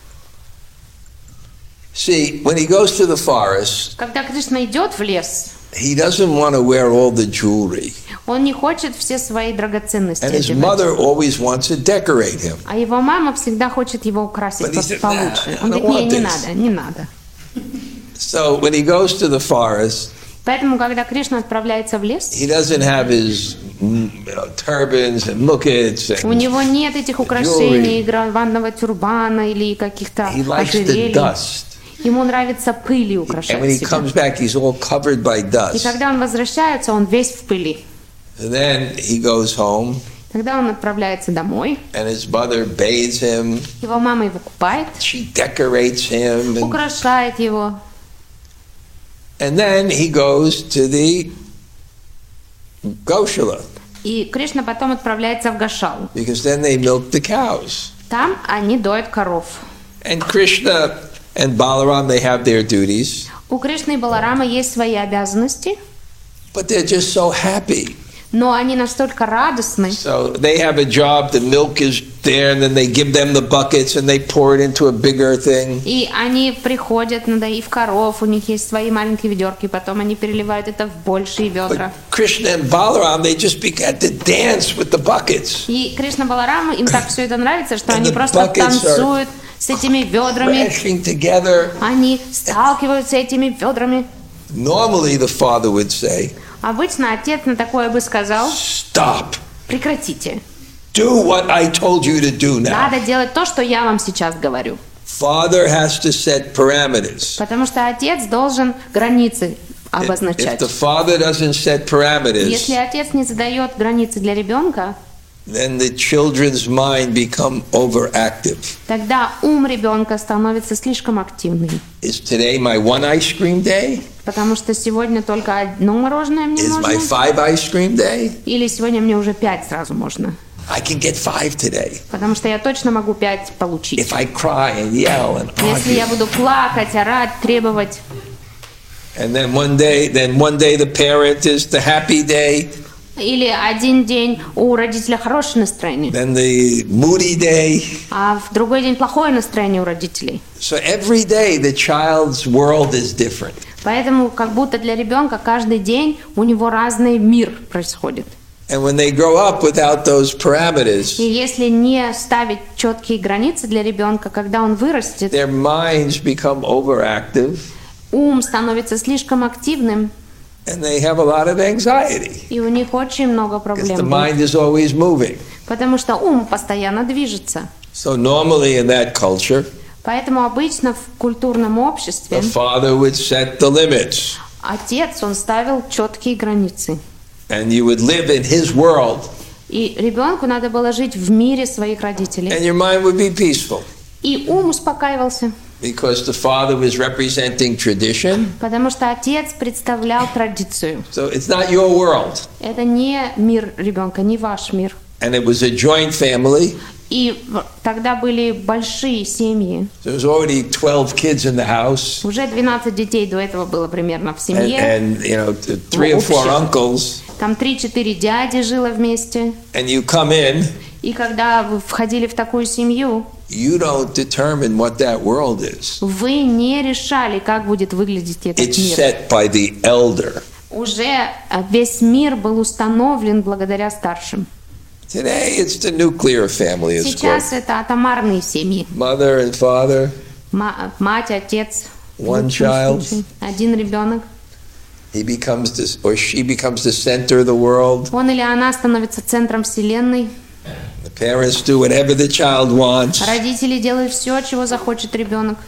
see, when he goes to the forest,
когда Кришна идет в лес,
he doesn't want to wear all the jewelry.
он не хочет все свои драгоценности
And his
одевать.
mother always wants to decorate him.
А его мама всегда хочет его украсить
But he said,
получше.
"Nah,
Он
I don't
говорит, не, не
want this."
надо, не надо.
So when he goes to the forest,
Поэтому, когда Кришна отправляется в лес,
he doesn't have his mm, you know, turbans and mukuts.
у
And
него нет этих украшений, граванного тюрбана или каких-то
he likes the
ожерелий.
dust.
Ему нравится пылью
And when
украшать
he
себя.
comes back, he's all covered by
И
dust.
когда он возвращается, он весь в пыли.
And then he goes home,
Тогда он отправляется домой,
and his mother bathes him.
его мама его купает,
She decorates him, and,
украшает его.
and then he goes to the Goshala.
И Кришна потом отправляется в Гошалу.
because then they milk the cows.
Там они доят коров.
And Krishna and Balaram, they have their duties,
У Кришны и Баларама есть свои обязанности,
but they're just so happy.
но они настолько радостны.
So they have a job, the milk is there, and then they give them the buckets and they pour it into a bigger thing.
И они приходят, надоив коров, у них есть свои маленькие ведерки, потом они переливают это в большие ведра.
But Krishna and Balaram, they just began to dance with the buckets.
И Кришна Баларама, им так все это нравится, что
And
они
the
просто
buckets are
танцуют с этими ведрами.
Crashing together.
Они сталкиваются этими ведрами.
Normally the father would say,
Обычно отец на такое бы сказал:
stop.
прекратите.
Do what I told you to do now.
Надо делать то, что я вам сейчас говорю.
Father has to set parameters.
Потому что отец должен границы
If
обозначать.
the father doesn't set parameters,
Если отец не задает границы для ребенка,
then the children's mind become overactive.
тогда ум ребенка становится слишком активным.
Is today my one ice cream day?
Потому что сегодня только одно мороженое мне
Is my
можно.
five ice cream day?
Или сегодня мне уже пять сразу можно.
I can get five today.
Потому что я точно могу пять получить.
If I cry and yell and
Если я
argue.
буду плакать, орать, требовать.
And then one day, then one day the parent is the happy day,
Или один день у родителя хорошее настроение,
then the moody day.
а в другой день плохое настроение у родителей.
So every day the child's world is different.
Поэтому как будто для ребенка каждый день у него разный мир происходит.
And when they grow up without those parameters,
И если не ставить четкие границы для ребенка, когда он вырастет,
their minds become overactive
ум становится слишком активным,
and they have a lot of anxiety
и у них очень много
because the
проблем будет.
mind is always moving.
Потому что ум постоянно движется.
So normally in that culture,
Поэтому обычно в культурном обществе
the father would set the limits
отец, он ставил четкие границы.
and you would live in his world
И ребенку надо было жить в мире своих родителей.
and your mind would be peaceful
И ум успокаивался,
because the father was representing tradition.
потому что отец представлял традицию.
So it's not your world.
Это не мир ребенка, не ваш мир.
And it was a joint family.
И в- тогда были большие семьи.
There was already twelve kids in the house
Уже двенадцать детей до этого было примерно в
and,
семье.
and you know th- three or four uncles.
Там три-четыре дяди жило вместе.
And you come in,
И когда вы входили в такую семью,
you don't determine what that world is.
вы не решали, как будет выглядеть этот
It's
мир.
set by the elder.
Уже э, весь мир был установлен благодаря старшим.
Today it's the nuclear family. It's called
Сейчас это атомарные семьи.
mother and father,
Ма- мать, отец, в
One
лучшем
child.
случае. Один ребенок.
he becomes this, or she becomes the center of the world.
Он или она становится центром вселенной.
The parents do whatever the child wants.
Родители делают все, чего захочет ребенок.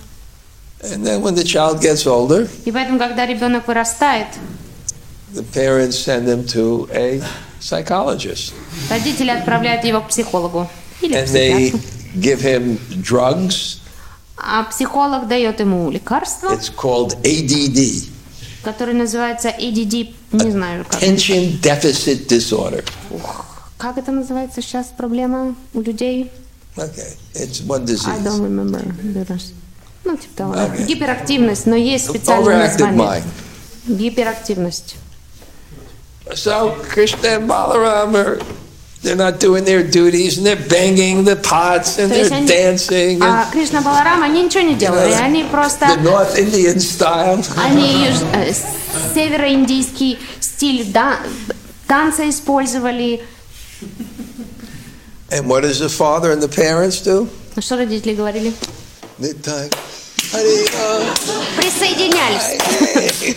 And then when the child gets older,
И поэтому, когда ребенок вырастает,
the parents send him to a psychologist.
родители отправляют его к психологу или к
And they
психиатру.
give him drugs.
А психолог дает ему лекарство,
It's called A D D,
которое называется A D D, не знаю как.
Attention Deficit Disorder.
Ух, как это называется сейчас проблема у людей?
Okay, it's one
I
disease.
don't remember. the rest. Ну, типа того.
Okay.
Гиперактивность, но есть специальное
Overactive
название.
mind.
Гиперактивность.
So Krishna and Balaram are, they're not doing their duties, and they're banging the pots, and
То
they're
есть они-
dancing,
А
and
Кришна Баларам, они ничего не
you
делали,
know,
они просто,
the North Indian style.
они юж- э, североиндийский стиль да- танца использовали.
And what does the father and the parents do?
Ну, что родители говорили?
Nitai, Hare Rama.
Присоединялись.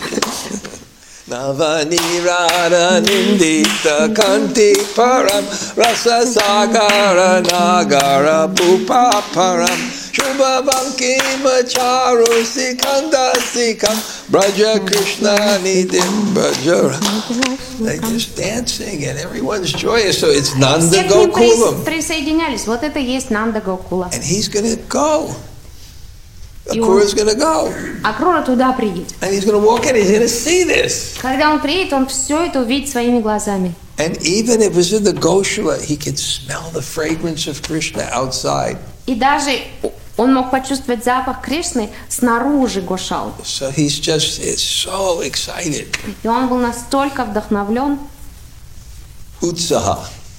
Navanirada nindita kanti param rasa sagara nagara pupa param shubha bankima charu sikanda sikam braja krishna nidim braja. They're just dancing and everyone's joyous. So it's Nanda
Все к ним прис-
Gokulam.
присоединялись. Вот это и есть Нанда Гокула.
And he's going to go.
И он-
Akura's going to go.
А Крура туда приедет.
And he's going to walk in. He's going to see this.
Когда он приедет, он все это увидит своими глазами.
And even if it was in the Goshala, he could smell the fragrance of Krishna outside.
И даже он мог почувствовать запах Кришны снаружи Гошал.
So he's just is so excited.
И он был настолько вдохновлен.
Utsaha.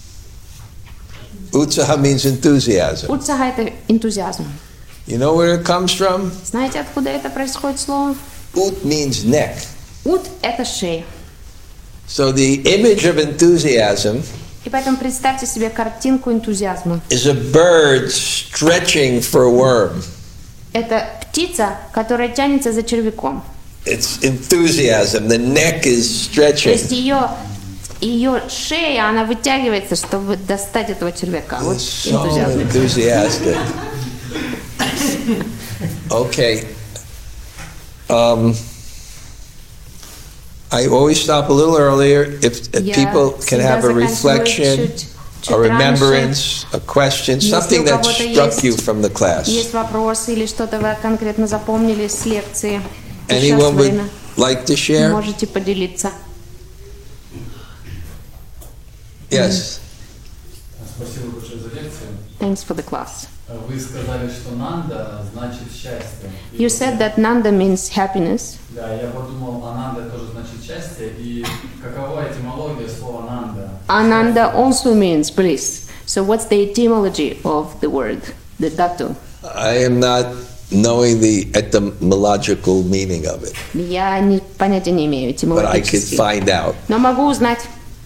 Utsaha means enthusiasm.
Утсаха — это энтузиазм.
You know where it comes from?
Знаете, откуда это происходит слово?
Ut means neck.
Ут — это шея.
So the image of enthusiasm
И поэтому представьте себе картинку энтузиазма.
is a bird stretching for a worm.
Это птица, которая тянется за червяком.
It's enthusiasm. The neck is
То
stretching.
есть ее, ее шея, она вытягивается, чтобы достать этого червяка. Вот
So
энтузиазм.
enthusiastic. Okay. Um, I always stop a little earlier if, if
Я
people can
всегда
have a
заканчиваю
reflection,
чуть- чуть
a
раньше.
remembrance, a question,
Если
something
у
that
кого-то
struck
есть-
you from the class.
Есть вопросы или что-то вы конкретно запомнили с лекции? Сейчас
Anyone would
время.
like to share?
Можете поделиться.
Yes.
Спасибо большое за лекцию.
Thanks for the class.
Вы сказали, что Нанда значит счастье.
You said that Nanda means happiness.
Да, я подумал, Ананда тоже значит счастье. И какова этимология слова Нанда?
Ananda also means bliss. So what's the etymology of the word, the dhatu?
I am not knowing the etymological meaning of it,
Я не, понятия не имею
but I could
этимологически.
find out.
Но могу узнать.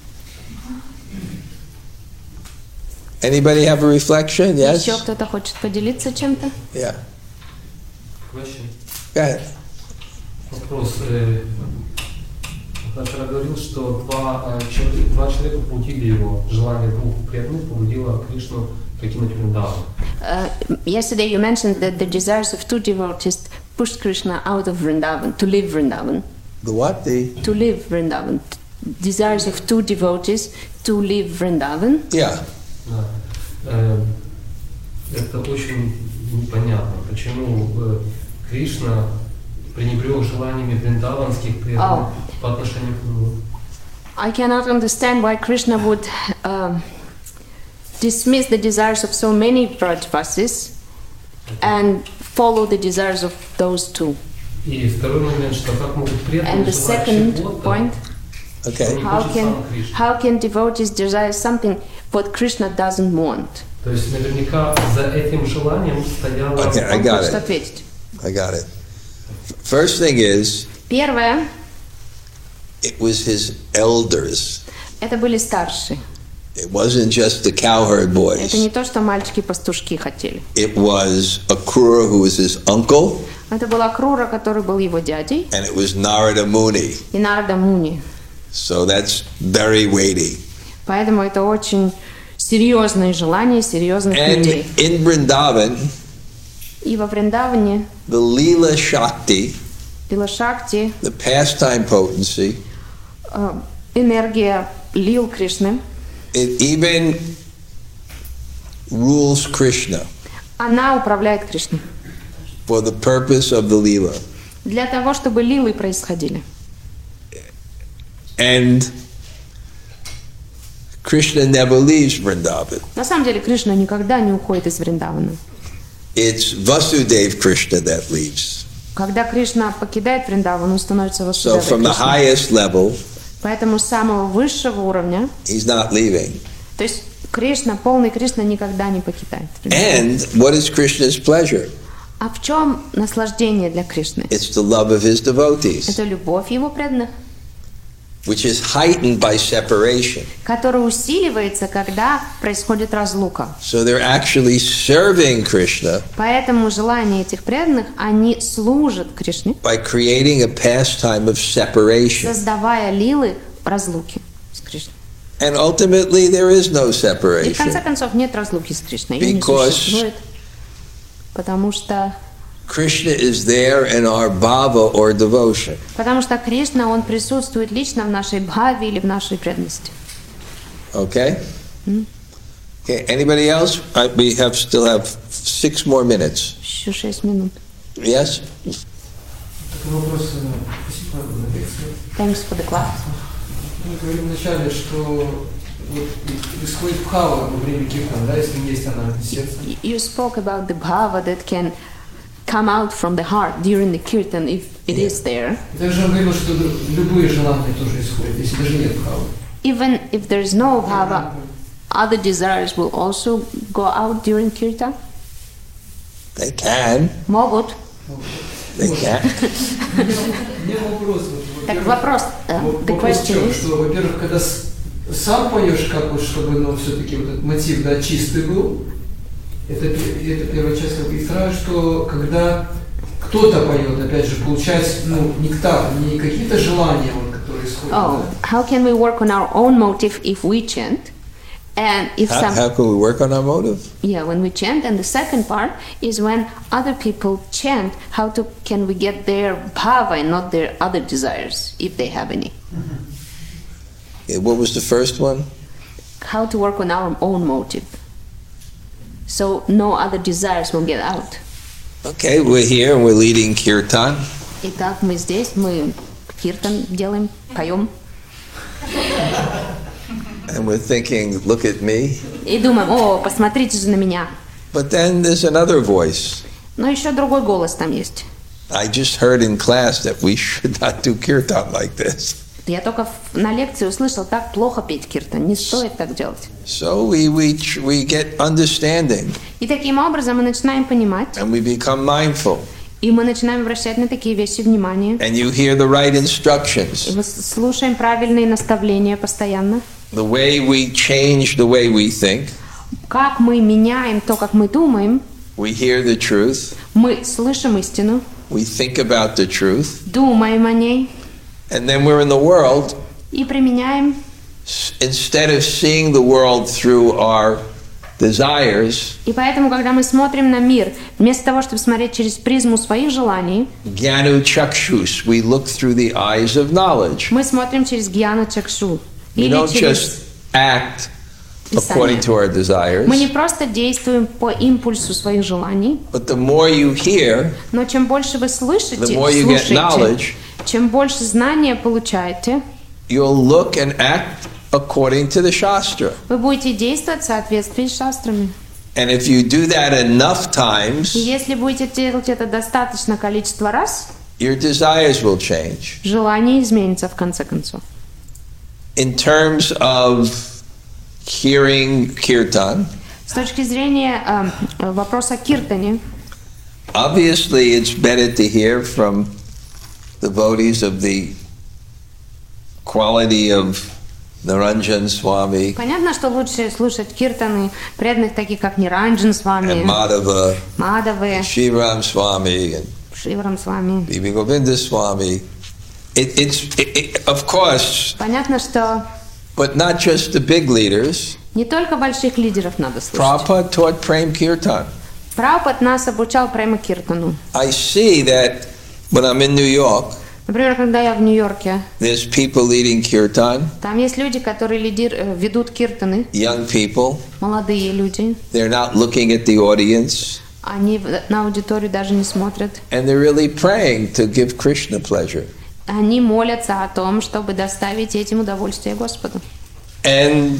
Anybody have a reflection? Yes?
Еще кто-то хочет поделиться чем-то?
Yeah.
Question.
Go ahead.
Вопрос. Э, Вчера говорил, что два, э, человека, два человека побудили его, желание двух преданных побудило Кришну покинуть Вриндаван.
Uh, yesterday you mentioned that the desires of two devotees pushed Krishna out of Vrindavan, to leave Vrindavan.
The what? The
To leave Vrindavan. Desires of two devotees to leave Vrindavan.
yeah.
Да. Э, это очень непонятно, почему э, Кришна пренебрег желаниями вриндаванских преданных по отношению к нему.
I cannot understand why Krishna would um, dismiss the desires of so many Vrajvasis and follow the desires of those two.
И второй момент, что как могут преданные
And the
желать
second
чего-то,
point,
Okay.
how can, how can devotees desire something what Krishna doesn't want?
То есть наверняка за этим желанием стояло...
Okay, I
Он
got
хочет
it.
ответить.
I got it. First thing is,
Первое,
it was his elders.
это были старшие.
It wasn't just the cowherd
Это не
boys.
то, что мальчики-пастушки хотели.
It was Akrura, who was his uncle,
Это был Акрура, который был его дядей,
and it was Narada Muni.
и Нарада Муни.
So that's very weighty.
Поэтому это очень серьезные желания серьезных
And
людей.
in Vrindavan,
И во Вриндаване
the Leela Shakti,
Лила Шакти,
the pastime potency,
э, энергия лил Кришны,
it even rules Krishna
она управляет Кришной.
for the purpose of the Leela.
Для того, чтобы лилы происходили.
And Krishna never leaves Vrindavan.
На самом деле Кришна никогда не уходит из Вриндавана.
It's Vasudev Krishna that leaves.
Когда Кришна покидает Вриндаван, он становится
So
Васудевой
from the
Кришной.
highest level,
Поэтому с самого высшего уровня,
he's not leaving.
то есть Кришна, полный Кришна никогда не покидает Вриндаван.
And what is Krishna's pleasure?
А в чем наслаждение для Кришны?
It's the love of his devotees,
Это любовь его преданных,
which is heightened by separation.
которая усиливается, когда происходит разлука.
So they're actually serving Krishna
Поэтому желания этих преданных, они служат Кришне,
by creating a pastime of separation.
создавая лилы разлуки с Кришной.
And ultimately, there is no
И в конце
separation.
концов нет разлуки с Кришной. Ее не
Because-
существует. Потому что,
Krishna is there in our bhava or devotion.
потому что Кришна, он присутствует лично в нашей бхаве или в нашей преданности.
Okay? Okay. Anybody else? I, we have still have six more minutes.
Еще шесть минут.
Yes?
Такой вопрос. э, Спасибо за лекцию.
Thanks for the class.
Мы говорили вначале, что вот исходит бхава во время киртана, да, если есть она в сердце.
You spoke about the bhava that can come out from the heart during the kirtan if it is there.
Также он говорил, что любые желания тоже исходят, если даже нет бхавы.
Even if there is no bhava, other desires will also go out during kirtan.
They can.
Могут.
They can.
У меня вопрос.
Так вопрос, uh, the
Вопрос в
question
чем,
is,
что, во-первых, когда с- сам поешь, как вот, чтобы, ну, все-таки вот этот мотив, да, чистый был, это, пе- это первая часть, и вторая, что когда кто-то поет, опять же, получается, ну, нектар, не какие-то желания, вот, которые исходят.
oh,
да.
how can we work on our own motive if we chant? And if
How,
some,
how can we work on our motive?
yeah, when we chant, and the second part is when other people chant, how to can we get their bhava and not their other desires, if they have any?
Yeah, what was the first one?
How to work on our own motive, so no other desires will get out.
Okay, we're here and we're leading kirtan.
Итак, мы здесь, мы киртан делаем, поем,
And we're thinking, look at me.
и думаем, о, посмотрите же на меня.
But then there's another voice.
Но еще другой голос там есть.
I just heard in class that we should not do kirtan like this.
Я только в- на лекции услышал, так плохо петь киртан, не стоит так делать.
So we, we, tr- we get understanding
И таким образом мы начинаем понимать,
and we become mindful.
и мы начинаем обращать на такие вещи внимание.
And you hear the right
И
instructions.
мы с- слушаем правильные наставления постоянно.
The way we change the way we think.
Как мы меняем то, как мы думаем,
We hear the truth.
мы слышим истину,
We think about the truth.
думаем о ней
And then we're in the world.
и применяем.
S- Instead of seeing the world through our desires,
И поэтому, когда мы смотрим на мир, вместо того, чтобы смотреть через призму своих желаний,
Gyanu Chakshus, we look through the eyes of knowledge.
мы смотрим через гьяна чакшу.
We
Или
don't
через
just act
Писание.
according to our desires,
Мы не просто действуем по импульсу своих желаний,
but the more you hear,
но чем больше вы слышите,
the more you get
слушаете,
knowledge,
чем больше знания получаете,
you'll look and act according to the Shastra.
вы будете действовать в соответствии с шастрами.
And if you do that enough
И
times,
если будете делать это достаточное количество раз,
your desires will change.
желание изменится в конце концов.
In terms of hearing kirtan,
С точки зрения э, вопроса о киртане,
obviously it's better to hear from devotees of the quality of Naranjan Swami
понятно, что лучше слушать киртаны преданных, таких как Ниранджан с
and
вами,
Madhava,
Мадавы,
Shivaram Swami and
Шиврам с вами.
Bibi Govinda Swami. It, it's, it, it, of course,
Понятно, что
but not just the big leaders.
не только больших лидеров надо слушать.
Prabhupada taught Prem Kirtan.
Прабхупад нас обучал прямо киртану.
I see that when I'm in New York,
Например, когда я в Нью-Йорке,
there's people leading kirtan,
там есть люди, которые лидер, э, ведут киртаны,
young people.
молодые люди.
They're not looking at the audience,
Они в- на аудиторию даже не смотрят.
and they're really praying to give Krishna pleasure.
Они молятся о том, чтобы доставить этим удовольствие Господу.
And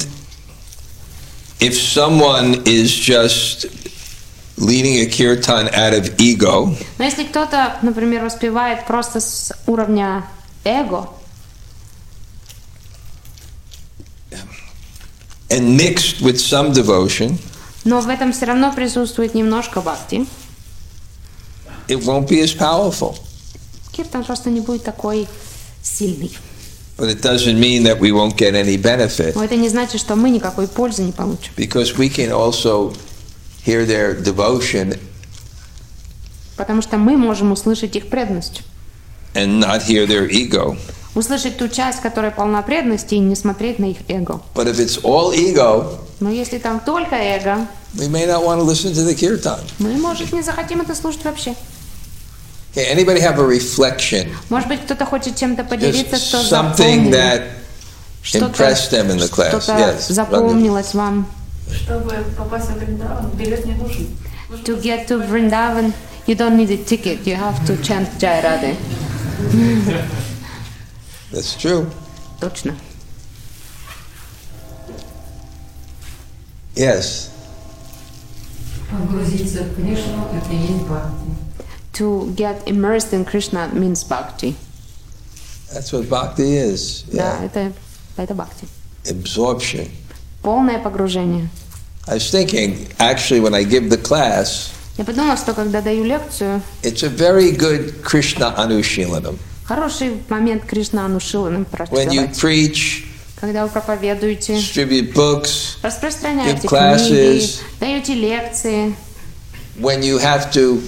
if someone is just leading a kirtan out of ego,
Но если кто-то, например, воспевает просто с уровня эго,
and mixed with some devotion,
но в этом все равно присутствует немножко бхакти,
it won't be as powerful.
киртан просто не будет такой сильный.
But it doesn't mean that we won't get any benefit,
Но это не значит, что мы никакой пользы не получим.
because we can also hear their devotion
Потому что мы можем услышать их преданность.
and not hear their ego.
Услышать ту часть, которая полна преданности, и не смотреть на их эго.
But if it's all ego,
Но если там только эго,
we may not want to listen to the kirtan.
мы, может, не захотим это слушать вообще.
Okay, anybody have a reflection?
Может быть, кто-то хочет чем-то поделиться,
Just
что
something
запомнил,
that impressed them in the class.
что-то
Yes.
запомнилось вам.
Чтобы попасть в Вриндаван, билет не нужен.
To get to Vrindavan, you don't need a ticket. You have to chant Jai Radhe.
That's true.
Точно.
Yes.
Погрузиться в Кришну – это и есть бхакти.
To get immersed in Krishna means bhakti.
That's what bhakti is.
Да,
Yeah.
это, это bhakti.
Absorption.
Полное погружение.
I was thinking, actually, when I give the class,
Я подумала, что когда даю лекцию,
it's a very good Krishna Anushilanam.
хороший момент Кришна Анушиланам
When you
практиковать.
preach,
Когда вы проповедуете,
distribute books,
распространяете
give classes.
книги, даете лекции,
when you have to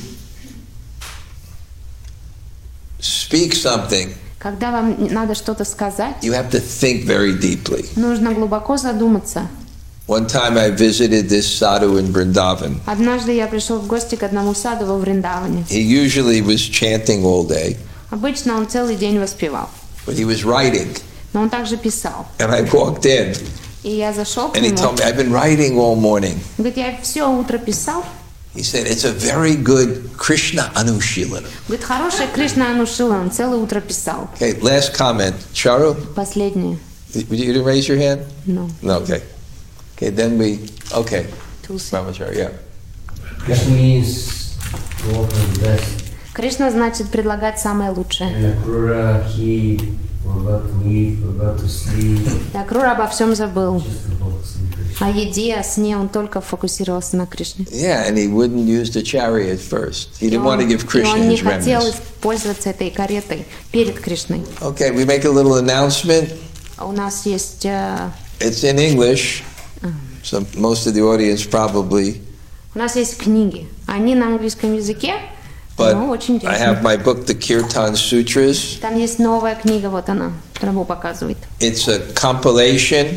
speak something,
когда вам надо что-то сказать,
you have to think very deeply.
нужно глубоко задуматься.
One time I visited this sadhu in Vrindavan.
Однажды я пришел в гости к одному саду во Вриндаване.
He usually was chanting all day,
Обычно он целый день воспевал,
but he was writing.
но он также писал.
And I walked in,
И я зашел к
and he
нему.
told me, I've been writing all morning.
Говорит, я все утро писал.
He said, it's a very good Krishna Anushilanam.
Говорит, хорошая Кришна Анушилан, целое утро писал.
Okay, last comment. Charu,
Последнее.
you didn't raise your hand?
No.
No, okay. Okay, then we, okay.
Tulsi.
Brahmachari, yeah.
Krishna means to offer the best.
Кришна значит предлагать самое лучшее.
And Akrura, he forgot to eat, forgot to sleep,
И Акрура обо всем забыл.
just to focus on Krishna.
О еде, о сне он только фокусировался на Кришне.
Yeah, and he wouldn't use the chariot first. He
И
didn't want to
он,
give
и
Krishna
он не
his
хотел
remnants.
пользоваться этой каретой перед Кришной.
Okay, we make a little announcement.
А у нас есть... э,
It's in English, so most of the audience probably,
У нас есть книги. Они на английском языке,
but
но очень
I have
интересно.
my book, The Kirtan Sutras.
Там есть новая книга, вот она, Прабhu показывает.
It's a compilation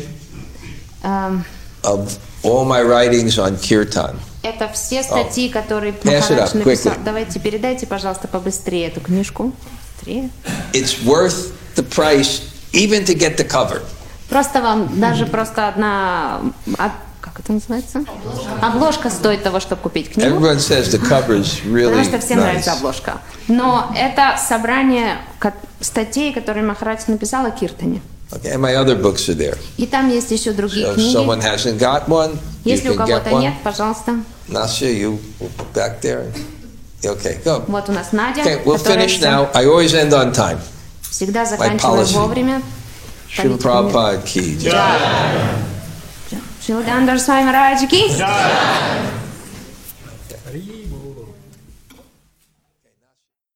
Эм,
of all my writings on Kirtan.
Это все статьи, которые
Pass it
Махарадж
up,
написал.
quickly.
Давайте передайте, пожалуйста, побыстрее эту книжку. Быстрее.
It's worth the price even to get the cover.
Просто вам даже просто одна... а- Как это называется? Обложка стоит того, чтобы купить книгу.
Everyone says the cover is really
Потому что всем
nice.
нравится обложка. Но это собрание ко- статей, которые Махарадж написал о Киртане.
Okay, and my other books are there.
И там есть еще другие
So if someone
книги.
hasn't got one, you
Если у
can get
кого-то нет,
one.
пожалуйста.
Nasya, you back there. Okay, go.
Вот у нас Надя,
Okay, we'll
которая
finish
всё-
now. I always end on time.
всегда заканчиваю
policy.
вовремя.
Srila Prabhupada ki jai.
Шилдандар Свами Раджи ки.
Hare